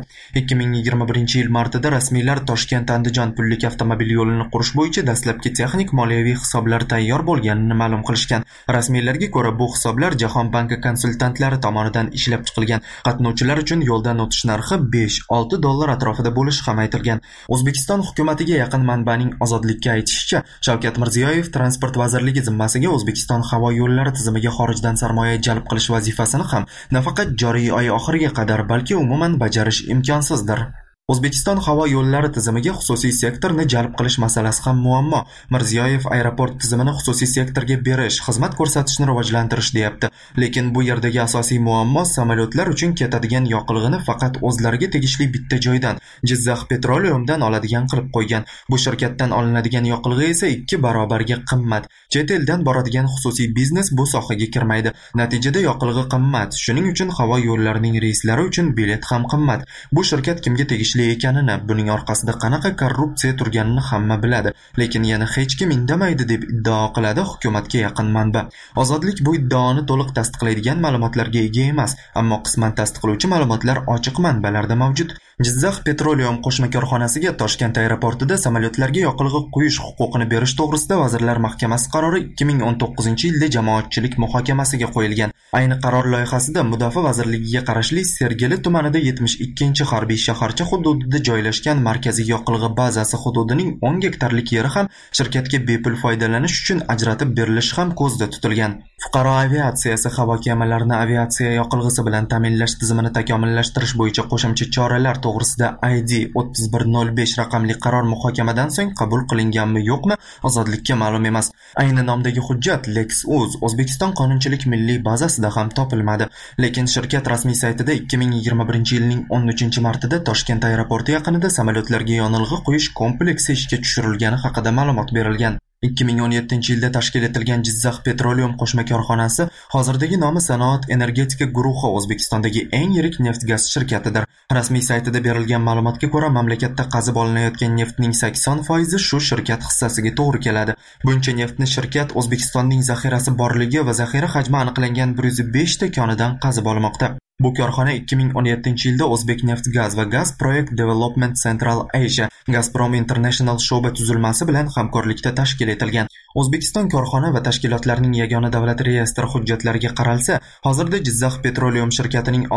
2021-yil martida rasmiylar Toshkent-Andijon pullik avtomobil yo'lini qurish bo'yicha dastlabki texnik moliyaviy hisoblar tayyor bo'lganini ma'lum qilishgan. Rasmiylarga ko'ra, bu hisoblar Jahon banki konsultantlari tomonidan ishlab chiqilgan. Qatnovchilar uchun yo'ldan o'tish narxi 5-6 dollar atrofida bo'lishi ham aytilgan. O'zbekiston hukumatiga yaqin manbaning Ozodlikka aytishicha, Shavkat Mirziyoyev transport vazirligi zimmasiga O'zbekiston havo yo'llari tizimiga xorijdan sarmoya jalb qilish vazifasini ham nafaqat joriy oy oxiriga qadar, balki umuman bajarish imkonsizdir. O'zbekiston havo yo'llari tizimiga xususiy sektorni jalb qilish masalasi ham muammo. Mirziyoyev aeroport tizimini xususiy sektorga berish, xizmat ko'rsatishni rivojlantirish deyapti. Lekin bu yerdagi asosiy muammo samolyotlar uchun ketadigan yoqilg'ini faqat o'zlariga tegishli bitta joydan, Jizzax Petroleumdan oladigan qilib qo'ygan. Bu shirkatdan olinadigan yoqilg'i esa 2 barobarga qimmat. Chet eldan boradigan xususiy biznes bu sohaga kirmaydi. Natijada yoqilg'i qimmat. Shuning uchun havo yo'llarining reyslari uchun bilet ham qimmat. Bu shirkat kimga tegishli ekanini, buning orqasida qanaqa korrupsiya turganini hamma biladi, lekin yana hech kim indamaydi deb iddao qiladi hukumatga yaqin manba. Ozodlik bu iddaoni to'liq tasdiqlaydigan ma'lumotlarga ega emas, ammo qisman tasdiqlovchi ma'lumotlar ochiq manbalarda mavjud. Jizzax Petroleum qo'shma korxonasiga Toshkent aeroportida samolyotlarga yoqilg'i quyish huquqini berish to'g'risida Vazirlar Mahkamasi qarori 2019-yilda jamoatchilik muhokamasiga qo'yilgan. Ayni qaror loyihasida Mudofaa vazirligiga qarashli Sergeli tumanida 72-harbiy shaharcha hududida joylashgan markaziy yoqilg'i bazasi hududining 10 gektarlik yeri ham shirkatga bepul foydalanish uchun ajratib berilishi ham ko'zda tutilgan. Fuqaro aviatsiyasi havo kemalarini aviatsiya yoqilg'isi bilan ta'minlash tizimini takomillashtirish bo'yicha qo'shimcha choralar to'g'risida ID 3105 raqamli qaror muhokamadan so'ng qabul qilinganmi yo'qmi, Ozodlikka ma'lum emas. Ayni nomdagi hujjat Lex.uz O'zbekiston qonunchilik milliy bazasida ham topilmadi, lekin shirkat rasmiy saytida 2021-yilning 13-martida Toshkent aeroporti yaqinida samolyotlarga yonilg'i quyish kompleksi ishga tushirilgani haqida ma'lumot berilgan. 2017-yilda tashkil etilgan Jizzax Petroleum qo'shma korxonasi hozirdagi nomi Sanoat energetika guruhi O'zbekistondagi eng yirik neft-gaz shirkatidir. Rasmiy saytida berilgan ma'lumotga ko'ra, mamlakatda qazib olinayotgan neftning 80% shu shirkat hissasiga to'g'ri keladi. Buncha neftni shirkat O'zbekistonning zaxirasi borligi va zaxira hajmi aniqlangan 105 ta konidan qazib olmoqda. Bu korxona 2017-yilda O'zbek neft gaz va gaz Project Development Central Asia Gazprom International sho'ba tuzilmasi bilan hamkorlikda tashkil etilgan. O'zbekiston korxona va tashkilotlarining yagona davlat reyestri hujjatlariga qaralsa, hozirda Jizzax Petroleum shirkatining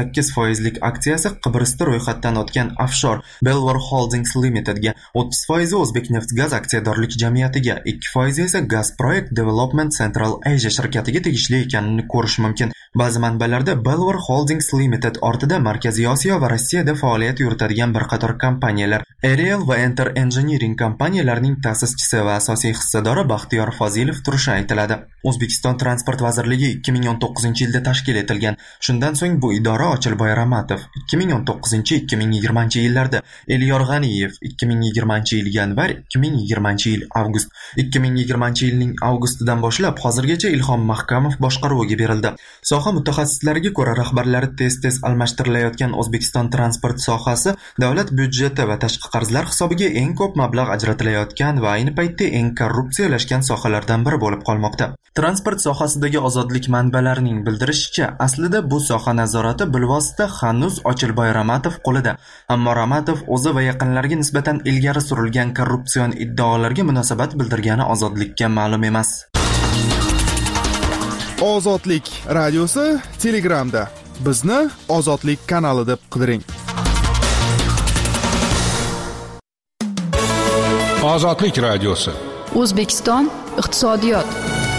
68% aksiyasi Qibrusda ro'yxatdan o'tgan offshore Belvoir Holdings Limitedga, 30% O'zbek neft gaz aksiyadorlik jamiyatiga, 2% esa Gaz Project Development Central Asia shirkatiga tegishli ekanini ko'rish mumkin. Ba'zi manbalarda Belvoir Holdings Limited ortida Markaziy Osiyo va Rossiyada faoliyat yuritadigan bir qator kompaniyalar, Ariel va Enter Engineering kompaniyalarining ta'sischisi va asosiy hissadori Baxtiyor Fozilov turishi aytiladi. O'zbekiston Transport vazirligi 2019-yilda tashkil etilgan. Shundan so'ng bu idora Ochilboy Ramatov 2019-2020 yillarda, Elyor G'aniyev 2020 yanvar, 2020 avgust, 2020 yilning avgustidan boshlab hozirgacha Ilhom Mahkamov boshqaruviga berildi. Soha mutaxassislariga ko'ra, rahbarlari tez-tez almashtirilayotgan O'zbekiston transport sohasi davlat byudjeti va tashqi qarzlar hisobiga eng ko'p mablag' ajratilayotgan va ayni paytda eng korrupsiyalashgan sohalardan biri bo'lib qolmoqda. Transport sohasidagi ozodlik manbalarining bildirishicha, aslida bu soha nazorati bilvosita hanuz Ochilboy Ramatov qo'lida. Ammo Ramatov o'zi va yaqinlariga nisbatan ilgari surilgan korrupsion iddaolarga munosabat bildirgani ozodlikka ma'lum emas. Ozodlik radiosi Telegramda. Bizni Ozodlik kanali deb qidiring. Ozodlik radiosi. O'zbekiston iqtisodiyot.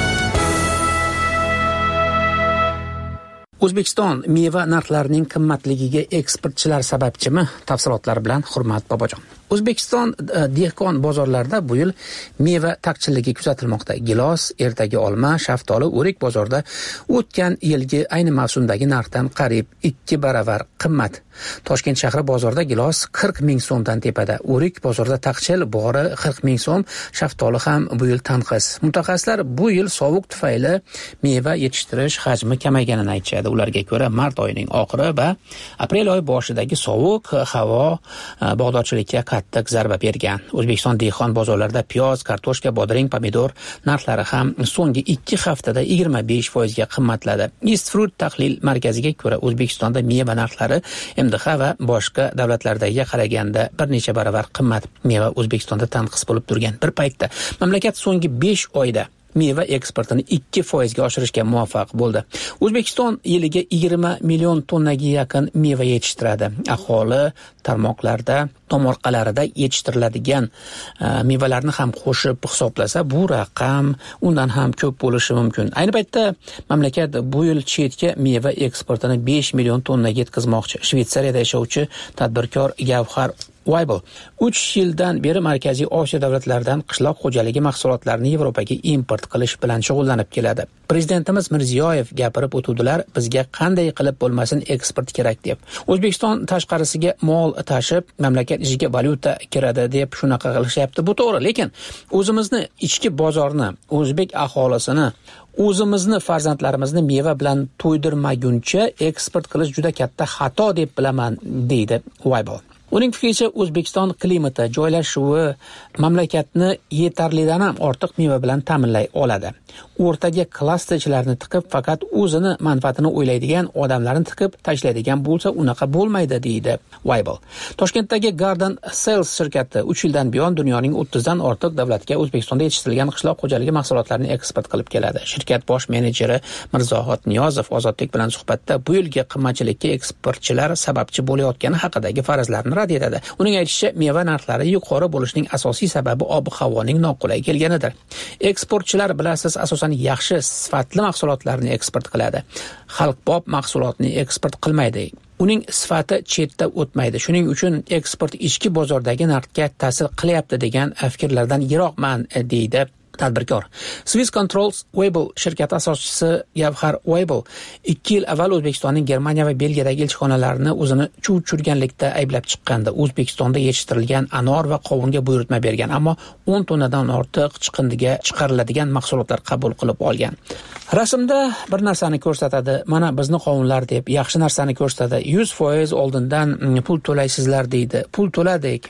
O'zbekiston meva narxlarining qimmatligiga eksportchilar sababchimi? Tafsilotlar bilan Hurmat Bobojon. O'zbekiston dehqon bozorlarida bu yil meva taqchilligi kuzatilmoqda. Gilos, ertaga olma, shaftoli, o'rik bozorda o'tgan yilgi ayni mavsumdagi narxdan qariyb 2 baravar qimmat. Toshkent shahri bozorida gilos 40 ming so'mdan tepada, o'rik bozorida taqchil bori 40 ming so'm, shaftoli ham bu yil tanqis. Mutaxassislar bu yil sovuq tufayli meva yetishtirish hajmi kamayganini aytishadi. Ularga ko'ra, mart oyining oxiri va aprel oyi boshidagi sovuq havo bog'dorchilikka qattiq zarba bergan. O'zbekiston dehqon bozorlarida piyoz, kartoshka, bodring, pomidor narxlari ham so'nggi 2 haftada 25% ga qimmatladi. East Fruit tahlil markaziga ko'ra, O'zbekistonda meva narxlari MDH va boshqa davlatlardagiga qaraganda bir necha baravar qimmat. Meva O'zbekistonda tanqis bo'lib turgan bir paytda mamlakat so'nggi 5 oyda meva eksportini 2% ga oshirishga muvaffaq bo'ldi. O'zbekiston yiliga 20 million tonnaga yaqin meva yetishtiradi. Aholi tarmoqlarda, tomorqalarida yetishtiriladigan mevalarni ham qo'shib hisoblasa, bu raqam undan ham ko'p bo'lishi mumkin. Ayni paytda mamlakat bu yil chetga meva eksportini 5 million tonnaga yetkazmoqchi. Shvetsariyada yashovchi tadbirkor Gavhar Weibel 3 yildan beri Markaziy Osiyo davlatlaridan qishloq xo'jaligi mahsulotlarini Yevropaga import qilish bilan shug'ullanib keladi. Prezidentimiz Mirziyoyev gapirib o'tuvdilar, bizga qanday qilib bo'lmasin eksport kerak deb. O'zbekiston tashqarisiga mol tashib, mamlakat ichiga valyuta kiradi deb shunaqa qilishyapti. Bu to'g'ri, lekin o'zimizni ichki bozorni, o'zbek aholisini, o'zimizni farzandlarimizni meva bilan to'ydirmaguncha eksport qilish juda katta xato deb bilaman, deydi Weibel. Uning fikricha, O'zbekiston klimati, joylashuvi mamlakatni yetarlidan ham ortiq meva bilan ta'minlay oladi. O'rtaga klasterchilarni tiqib, faqat o'zini manfaatini o'ylaydigan odamlarni tiqib tashlaydigan bo'lsa, unaqa bo'lmaydi, deydi Weibel. Toshkentdagi Garden Sales shirkati 3 yildan buyon dunyoning 30 dan ortiq davlatga O'zbekistonda yetishtirilgan qishloq xo'jaligi mahsulotlarini eksport qilib keladi. Shirkat bosh menejeri Mirzohid Niyozov Ozodlik bilan suhbatda bu yilgi qimmatchilikka eksportchilar sababchi bo'layotgani haqidagi farazlarni rad etadi. Uning aytishicha, meva narxlari yuqori bo'lishining asosiy sababi ob-havoning noqulay kelganidir. Eksportchilar bilasiz, asosan yaxshi sifatli mahsulotlarni eksport qiladi. Xalqbob mahsulotni eksport qilmaydi. Uning sifati chetda o'tmaydi. Shuning uchun eksport ichki bozordagi narxga ta'sir qilyapti degan fikrlardan yiroqman, deydi tadbirkor. Swiss Controls Weibel shirkati asoschisi Gavhar Weibel 2 yil avval O'zbekistonning Germaniya va Belgiyadagi elchixonalarini o'zini chuv tushirganlikda ayblab chiqqandi. O'zbekistonda yetishtirilgan anor va qovunga buyurtma bergan, ammo 10 tonnadan ortiq chiqindiga chiqariladigan mahsulotlar qabul qilib olgan. Rasmda bir narsani ko'rsatadi, mana bizni qovunlar deb, yaxshi narsani ko'rsatadi. 100% oldindan pul to'laysizlar deydi. Pul to'ladik.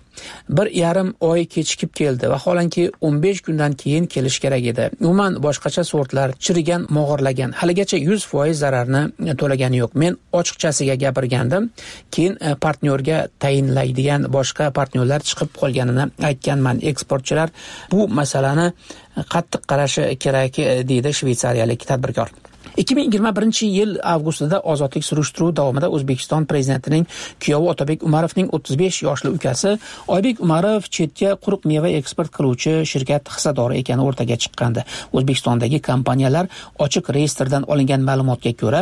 1,5 oy kechikib keldi va holanki 15 kundan keyin kelish kerak edi. Umuman boshqacha sortlar chirigan, mog'orlagan. Haligacha 100% zararni to'lagani yo'q. Men ochiqchasiga gapirgandim. Keyin partnyorga tayinlaydigan boshqa partnyorlar chiqib qolganini aytganman. Eksportchilar bu masalani qattiq qarashi kerak, deydi shvetsariyalik tadbirkor. 2021-yil avgustida ozodlik surishtiruvi davomida O'zbekiston prezidentining kuyovi Otabek Umarovning 35 yoshli ukasi Oybek Umarov chetga quruq meva eksport qiluvchi shirkat hissadori ekani o'rtaga chiqqandi. O'zbekistondagi kompaniyalar ochiq reyestrdan olingan ma'lumotga ko'ra,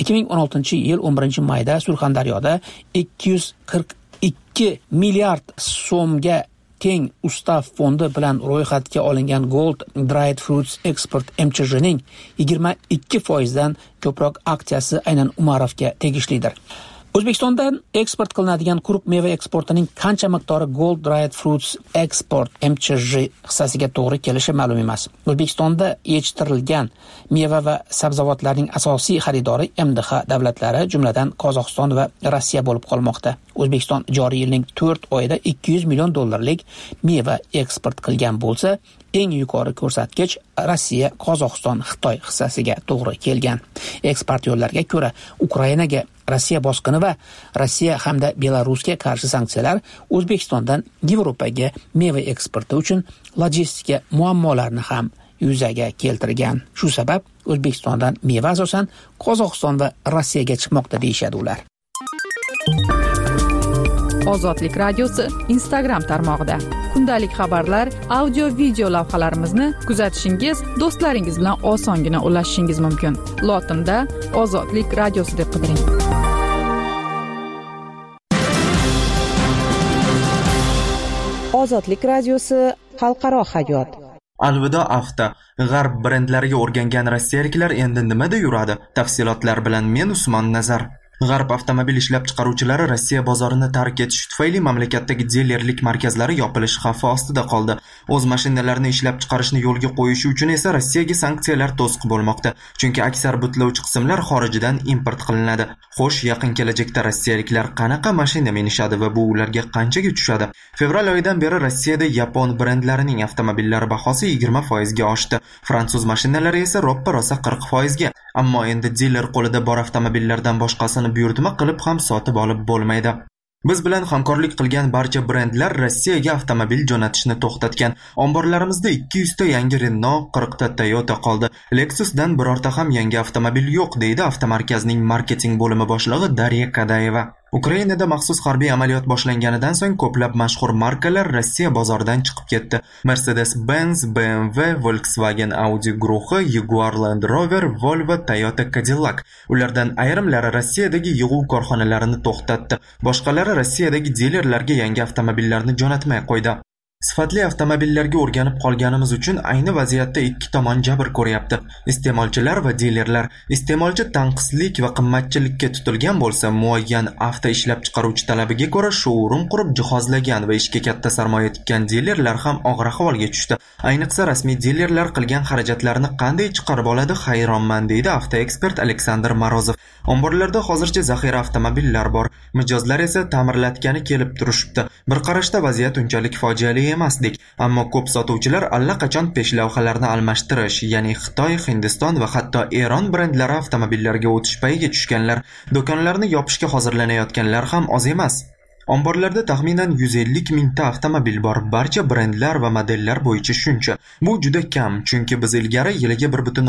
2016-yil 11-mayda Surxondaryoda 242 milliard so'mga teng ustav fondi bilan ro'yxatga olingan Gold Dried Fruits Export MCH'ning 22% dan ko'proq aksiyasi aynan Umarovga tegishlidir. O'zbekistondan eksport qilinadigan quruq meva eksportining qancha miqdori Gold Dried Fruits Export MCH hissasiga to'g'ri kelishi ma'lum emas. O'zbekistonda yetishtirilgan meva va sabzavotlarning asosiy xaridori MDH davlatlari, jumladan Qozog'iston va Rossiya bo'lib qolmoqda. O'zbekiston joriy yilning 4 oyida 200 million dollarlik meva eksport qilgan bo'lsa, eng yuqori ko'rsatkich Rossiya, Qozog'iston, Xitoy hissasiga to'g'ri kelgan. Eksportyorlarga ko'ra, Ukrainaga Rossiya bosqini va Rossiya hamda Belarusga qarshi sanksiyalar O'zbekistondan Yevropaga meva eksporti uchun logistika muammolarni ham yuzaga keltirgan. Shu sabab O'zbekistondan meva asosan Qozog'iston va Rossiyaga chiqmoqda deyshadi ular. Ozodlik radiosi Instagram tarmog'ida kundalik xabarlar, audio video lavhalarimizni kuzatishingiz, do'stlaringiz bilan osongina ulashishingiz mumkin. Lotinda Ozodlik radiosi deb qidiring. Ozodlik radiosi xalqaro hayot. Alvido Avto. G'arb brendlariga o'rgangan rossiyaliklar endi nimada yuradi? Tafsilotlar bilan men Usmon Nazar. G'arb avtomobil ishlab chiqaruvchilari Rossiya bozorini tark etishi tufayli mamlakatdagi dilerlik markazlari yopilish xavfi ostida qoldi. O'z mashinalarini ishlab chiqarishni yo'lga qo'yishi uchun esa Rossiyaga sanksiyalar to'siq bo'lmoqda. Chunki aksar butlovchi qismlar xorijdan import qilinadi. Xo'sh, yaqin kelajakda rossiyaliklar qanaqa mashina minishadi va bu ularga qanchaga tushadi? Fevral oyidan beri Rossiyada yapon brendlarining avtomobillari bahosi 20% ga oshdi. Fransuz mashinalari esa roppa-rosa 40% ga. Ammo endi diler qo'lida bor avtomobillardan boshqasini buyurtma qilib ham sotib olib bo'lmaydi. Biz bilan hamkorlik qilgan barcha brendlar Rossiyaga avtomobil jo'natishni to'xtatgan. Omborlarimizda 200 ta yangi Renault, 40 ta Toyota qoldi. Lexusdan birorta ham yangi avtomobil yo'q, deydi avtomarkazning marketing bo'limi boshlig'i Darya Kadayeva. Ukrainada maxsus harbiy amaliyot boshlanganidan so'ng ko'plab mashhur markalar Rossiya bozoridan chiqib ketdi. Mercedes-Benz, BMW, Volkswagen Audi guruhi, Jaguar Land Rover, Volvo, Toyota Cadillac. Ulardan ayrimlari Rossiyadagi yig'uv korxonalarini to'xtatdi. Boshqalari Rossiyadagi dilerlarga yangi avtomobillarni jo'natmay qo'ydi. Sifatli avtomobillarga o'rganib qolganimiz uchun ayni vaziyatda ikki tomon jabr ko'ryapti. Iste'molchilar va dilerlar. Iste'molchi tanqislik va qimmatchilikka tutilgan bo'lsa, muayyan avto ishlab chiqaruvchi talabiga ko'ra showroom qurib jihozlagan va ishga katta sarmoya tikkan dilerlar ham og'ir ahvolga tushdi. Ayniqsa rasmiy dilerlar qilgan xarajatlarni qanday chiqarib oladi, hayronman, deydi avtoekspert Aleksandr Morozov. Omborlarda hozircha zaxira avtomobillar bor. Mijozlar esa ta'mirlatgani kelib turishibdi. Bir qarashda vaziyat unchalik fojiali emasdik, ammo ko'p sotuvchilar allaqachon peshlavhalarni almashtirish, ya'ni Xitoy, Hindiston va hatto Eron brendlari avtomobillariga o'tish payiga tushganlar. Do'konlarni yopishga hozirlanayotganlar ham oz emas. Omborlarda taxminan 150 mingta avtomobil bor. Barcha brendlar va modellar bo'yicha shuncha. Bu juda kam, chunki biz ilgari yiliga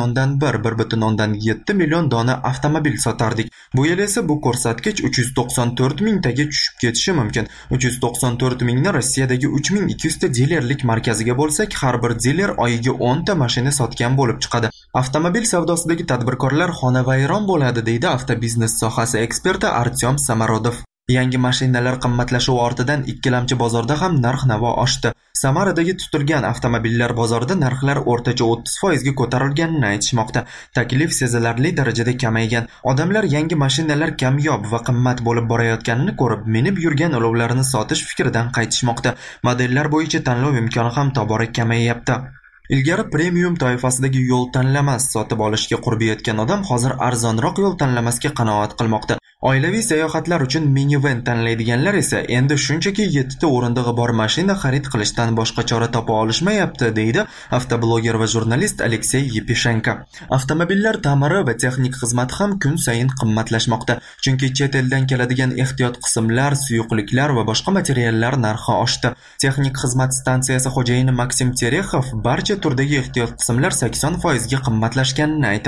1,7 million dona avtomobil sotardik. Bu yil esa bu ko'rsatkich 394 mingtaga tushib ketishi mumkin. 394 mingni Rossiyadagi 3200 ta dilerlik markaziga bo'lsak, har bir diler oyiga 10 ta mashina sotgan bo'lib chiqadi. Avtomobil savdosidagi tadbirkorlar xonavayron bo'ladi, deydi avtobiznes sohasi eksperti Artyom Samarodov. Yangi mashinalar qimmatlashuvi ortidan ikkilamchi bozorda ham narx-navo oshdi. Samaradagi tutilgan avtomobillar bozorida narxlar o'rtacha 30% ga ko'tarilganini aytishmoqda. Taklif sezilarli darajada kamaygan. Odamlar yangi mashinalar kamyob va qimmat bo'lib borayotganini ko'rib, minib yurgan ulovlarni sotish fikridan qaytishmoqda. Modellar bo'yicha tanlov imkoni ham tobora kamayyapti. Ilgari premium toifasidagi yo'l tanlamas sotib olishga qurbi yetgan odam hozir arzonroq yo'l tanlamasga qanoat qilmoqda. Oilaviy sayohatlar uchun minivan tanlaydiganlar esa endi shunchaki 7 ta o'rindig'i bor mashina xarid qilishdan boshqa chora topa olishmayapti, deydi avtobloger va jurnalist Aleksey Yepishenko. Avtomobillar ta'miri va texnik xizmati ham kun sayin qimmatlashmoqda, chunki chet eldan keladigan ehtiyot qismlar, suyuqliklar va boshqa materiallar narxi oshdi. Texnik xizmat stansiyasi xo'jayini Maksim Terexov barcha turdagi ehtiyot qismlar 80% ga qimmatlashganini aytadi.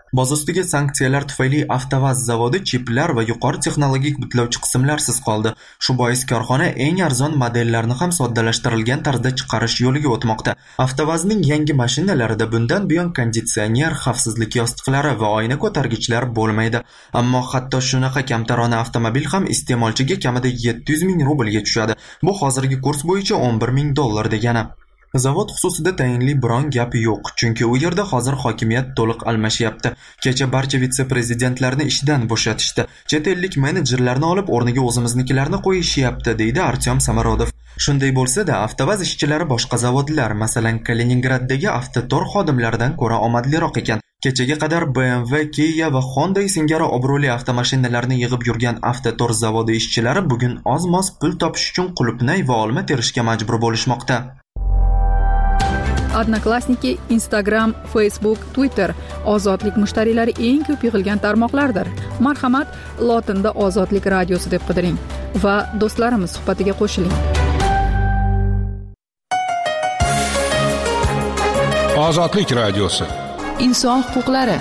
Boz ustiga sanksiyalar tufayli Avtovaz zavodi chiplar va yuqori texnologik butlovchi qismlarsiz qoldi. Shu bois korxona eng arzon modellarni ham soddalashtirilgan tarzda chiqarish yo'liga o'tmoqda. Avtovazning yangi mashinalarida bundan buyon konditsioner, xavfsizlik yostiqlari va oyna ko'targichlar bo'lmaydi. Ammo hatto shunaqa kamtarona avtomobil ham iste'molchiga kamida 700 ming rublga tushadi. Bu hozirgi kurs bo'yicha $11,000 degani. Zavod xususida tayinli biron gap yo'q, chunki u yerda hozir hokimiyat to'liq almashyapti. Kecha barcha vitse-prezidentlarni ishdan bo'shatishdi. Chet ellik menejerlarni olib o'rniga o'zimiznikilarni qo'yishyapti, deydi Artyom Samarodov. Shunday bo'lsa-da, Avtovaz ishchilari boshqa zavodlar, masalan, Kaliningraddagi Avtotor xodimlaridan ko'ra omadliroq ekan. Kechaga qadar BMW, Kia va Honda singari obro'li avtomashinalarni yig'ib yurgan Avtotor zavodi ishchilari bugun oz-moz pul topish uchun qulupnay va olma terishga majbur bo'lishmoqda. Odnoklassniki, Instagram, Facebook, Twitter ozodlik mushtariylari eng ko'p yig'ilgan tarmoqlardir. Marhamat, lotinda Ozodlik radiosi deb qidiring va do'stlarimiz suhbatiga qo'shiling. Ozodlik radiosi. Inson huquqlari.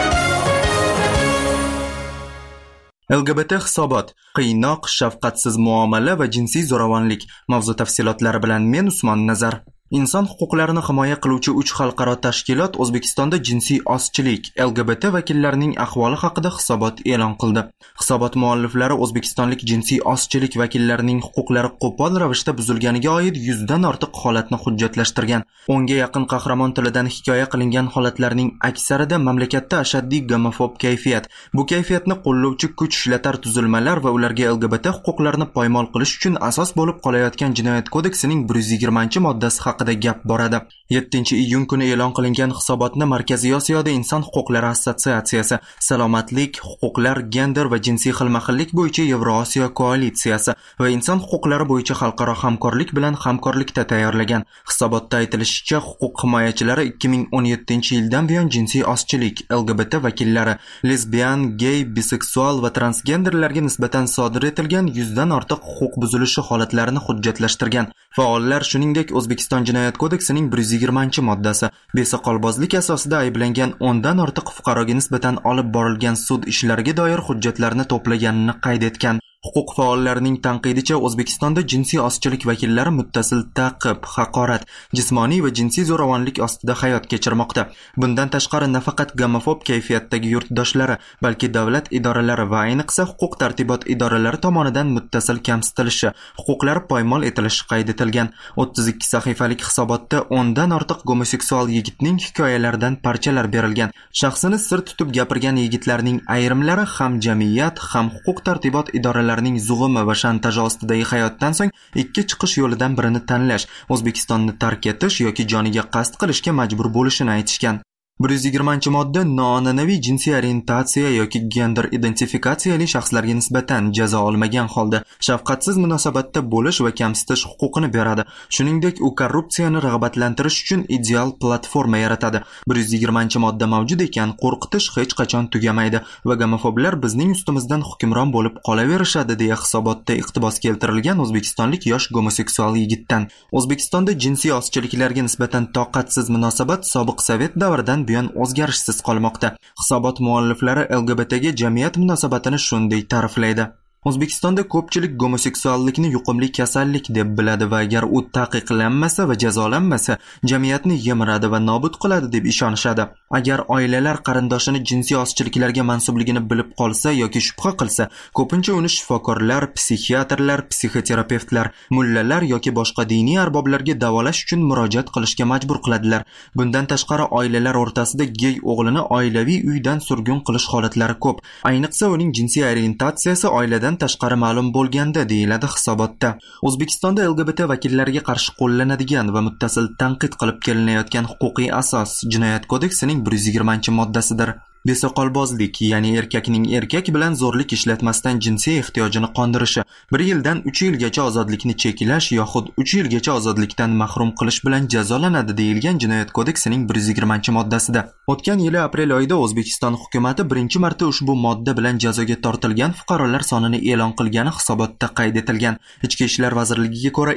LGBT hisobot, qiynoq, shafqatsiz muomala va jinsiy zo'ravonlik mavzu tafsilotlari bilan men Usmon Nazar. Inson huquqlarini himoya qiluvchi 3 xalqaro tashkilot O'zbekistonda jinsiy ozchilik, LGBT vakillarining ahvoli haqida hisobot e'lon qildi. Hisobot mualliflari o'zbekistonlik jinsiy ozchilik vakillarining huquqlari qo'pol ravishda buzilganiga oid 100 dan ortiq holatni hujjatlashtirgan. 10 ga yaqin qahramon tilidan hikoya qilingan holatlarning aksarida mamlakatda ashaddiy gomofob kayfiyat, bu kayfiyatni qo'llovchi kuch ishlatar tuzilmalar va ularga LGBT huquqlarini poymol qilish uchun asos bo'lib qolayotgan Jinoyat kodeksining 120-moddasi haqida gap boradi. 7-iyun kuni e'lon qilingan hisobotni Markaziy Osiyoda Inson huquqlari assotsiatsiyasi, Salomatlik, huquqlar, gender va jinsiy xilma-xillik bo'yicha Yevrosiyo koalitsiyasi va inson huquqlari bo'yicha xalqaro hamkorlik bilan hamkorlikda tayyorlagan. Hisobotda aytilishicha, huquq himoyachilari 2017-yildan buyon jinsiy ozchilik, LGBT vakillari, lesbian, gay, biseksual va transgenderlarga nisbatan sodir etilgan 100 dan ortiq huquq buzilishi holatlarini hujjatlashtirgan. Faollar shuningdek O'zbekiston Jinoyat kodeksining 120-moddasi, besoqolbozlik asosida ayblangan 10 dan ortiq fuqaroga nisbatan olib borilgan sud ishlariga doir hujjatlarni to'plaganini qayd etgan. Huquq faollarining tanqidicha, O'zbekistonda jinsiy ozchilik vakillari muttasil ta'qib, haqorat, jismoniy va jinsiy zo'ravonlik ostida hayot kechirmoqda. Bundan tashqari nafaqat gomofob kayfiyatdagi yurtdoshlari, balki davlat idoralari va ayniqsa huquq tartibot idoralari tomonidan muttasil kamsitilishi, huquqlari poymol etilishi qayd etilgan. 32 sahifalik hisobotda 10 dan ortiq gomoseksual yigitning hikoyalaridan parchalar berilgan. Shaxsini sir tutib gapirgan yigitlarning ayrimlari ham jamiyat, ham huquq tartibot idoralari zug'umi va shantaji ostidagi hayotdan so'ng ikki chiqish yo'lidan birini tanlash, O'zbekistonni tark etish yoki joniga qasd qilishga majbur bo'lishini aytishgan. 120-modda noan'anaviy jinsiy orientatsiya yoki gender identifikatsiyali shaxslarga nisbatan jazo olmagan holda shafqatsiz munosabatda bo'lish va kamsitish huquqini beradi. Shuningdek, u korrupsiyani rag'batlantirish uchun ideal platforma yaratadi. 120-modda mavjud ekan, qo'rqitish hech qachon tugamaydi va gomofoblar bizning ustimizdan hukmron bo'lib qolaverishadi, deya hisobotda iqtibos keltirilgan o'zbekistonlik yosh gomoseksual yigitdan. O'zbekistonda jinsiy ozchiliklarga nisbatan toqatsiz munosabat sobiq Sovet davridan buyon o'zgarishsiz qolmoqda. Hisobot mualliflari LGBTga jamiyat munosabatini shunday ta'riflaydi. O'zbekistonda ko'pchilik gomoseksuallikni yuqumli kasallik deb biladi va agar u taqiqlanmasa va jazolanmasa, jamiyatni yemiradi va nobud qiladi deb ishonishadi. Agar oilalar qarindoshini jinsiy ozchiliklarga mansubligini bilib qolsa yoki shubha qilsa, ko'pincha uni shifokorlar, psixiatrlar, psixoterapevtlar, mullalar yoki boshqa diniy arboblarga davolash uchun murojaat qilishga majbur qiladilar. Bundan tashqari, oilalar o'rtasida gey o'g'lini oilaviy uydan surgun qilish holatlari ko'p. Ayniqsa uning jinsiy orientatsiyasi oiladan tashqari ma'lum bo'lganda, deyiladi hisobotda. O'zbekistonda LGBT vakillariga qarshi qo'llanadigan va muttasil tanqid qilib kelinayotgan huquqiy asos Jinoyat kodeksining 120-moddasidir. Besoqolbozlik, ya'ni erkakning erkak bilan zo'rlik ishlatmasdan jinsiy ehtiyojini qondirishi, 1 yildan 3 yilgacha ozodlikni cheklash yoxud 3 yilgacha ozodlikdan mahrum qilish bilan jazolanadi, deyilgan Jinoyat kodeksining 120-moddasida. O'tgan yili aprel oyida O'zbekiston hukuomati birinchi marta ushbu modda bilan jazoga tortilgan fuqarolar sonini e'lon qilgani hisobotda qayd etilgan. Ichki ishlar vazirligiga ko'ra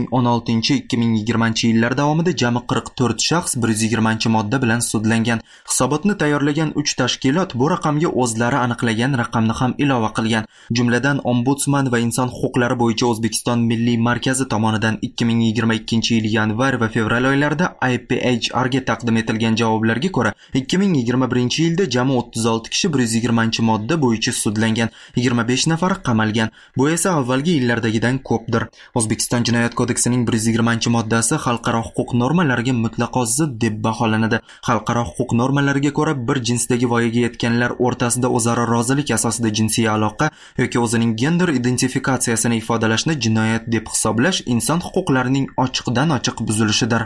2016-2020 yillar davomida jami 44 shaxs 120-modda bilan sudlangan. Hisobotni tayyorlagan 3 tashkilot bu raqamga o'zlari aniqlagan raqamni ham ilova qilgan. Jumladan, Ombudsman va inson huquqlari bo'yicha O'zbekiston Milliy markazi tomonidan 2022-yil yanvar va fevral oylarida IPHR ga taqdim etilgan javoblarga ko'ra, 2021-yilda jami 36 kishi 120-modda bo'yicha sudlangan, 25 nafari qamalgan. Bu esa avvalgi yillardagidan ko'pdir. O'zbekiston Jinoyat kodeksining 120-moddasi xalqaro huquq normalariga mutlaqo zid deb baholanadi. Xalqaro huquq normalariga ko'ra, bir jinsdagi voyaga yetganlar o'rtasida o'zaro rozilik asosida jinsiy aloqa yoki o'zining gender identifikatsiyasini ifodalashni jinoyat deb hisoblash inson huquqlarining ochiqdan ochiq buzilishidir.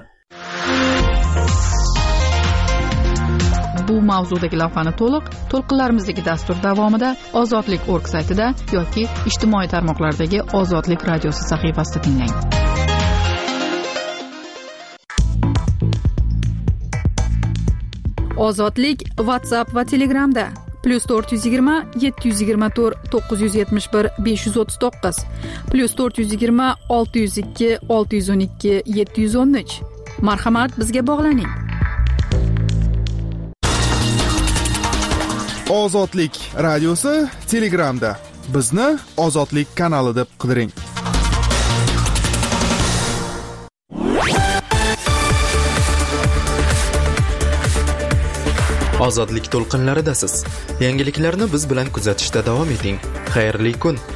Bu mavzudagi lavhani to'lqinlarimizdagi dastur davomida Ozodlik.org saytida yoki ijtimoiy tarmoqlardagi Ozodlik radiosi sahifasida tinglang. Ozodlik WhatsApp va Telegramda +420 724 971 539 +420 602 612 713. Marhamat, bizga bog'laning. Ozodlik radiosi Telegramda. Bizni Ozodlik kanali deb qidiring. Ozodlik to'lqinlaridasiz. Yangiliklarni biz bilan kuzatishda davom eting. Xayrli kun.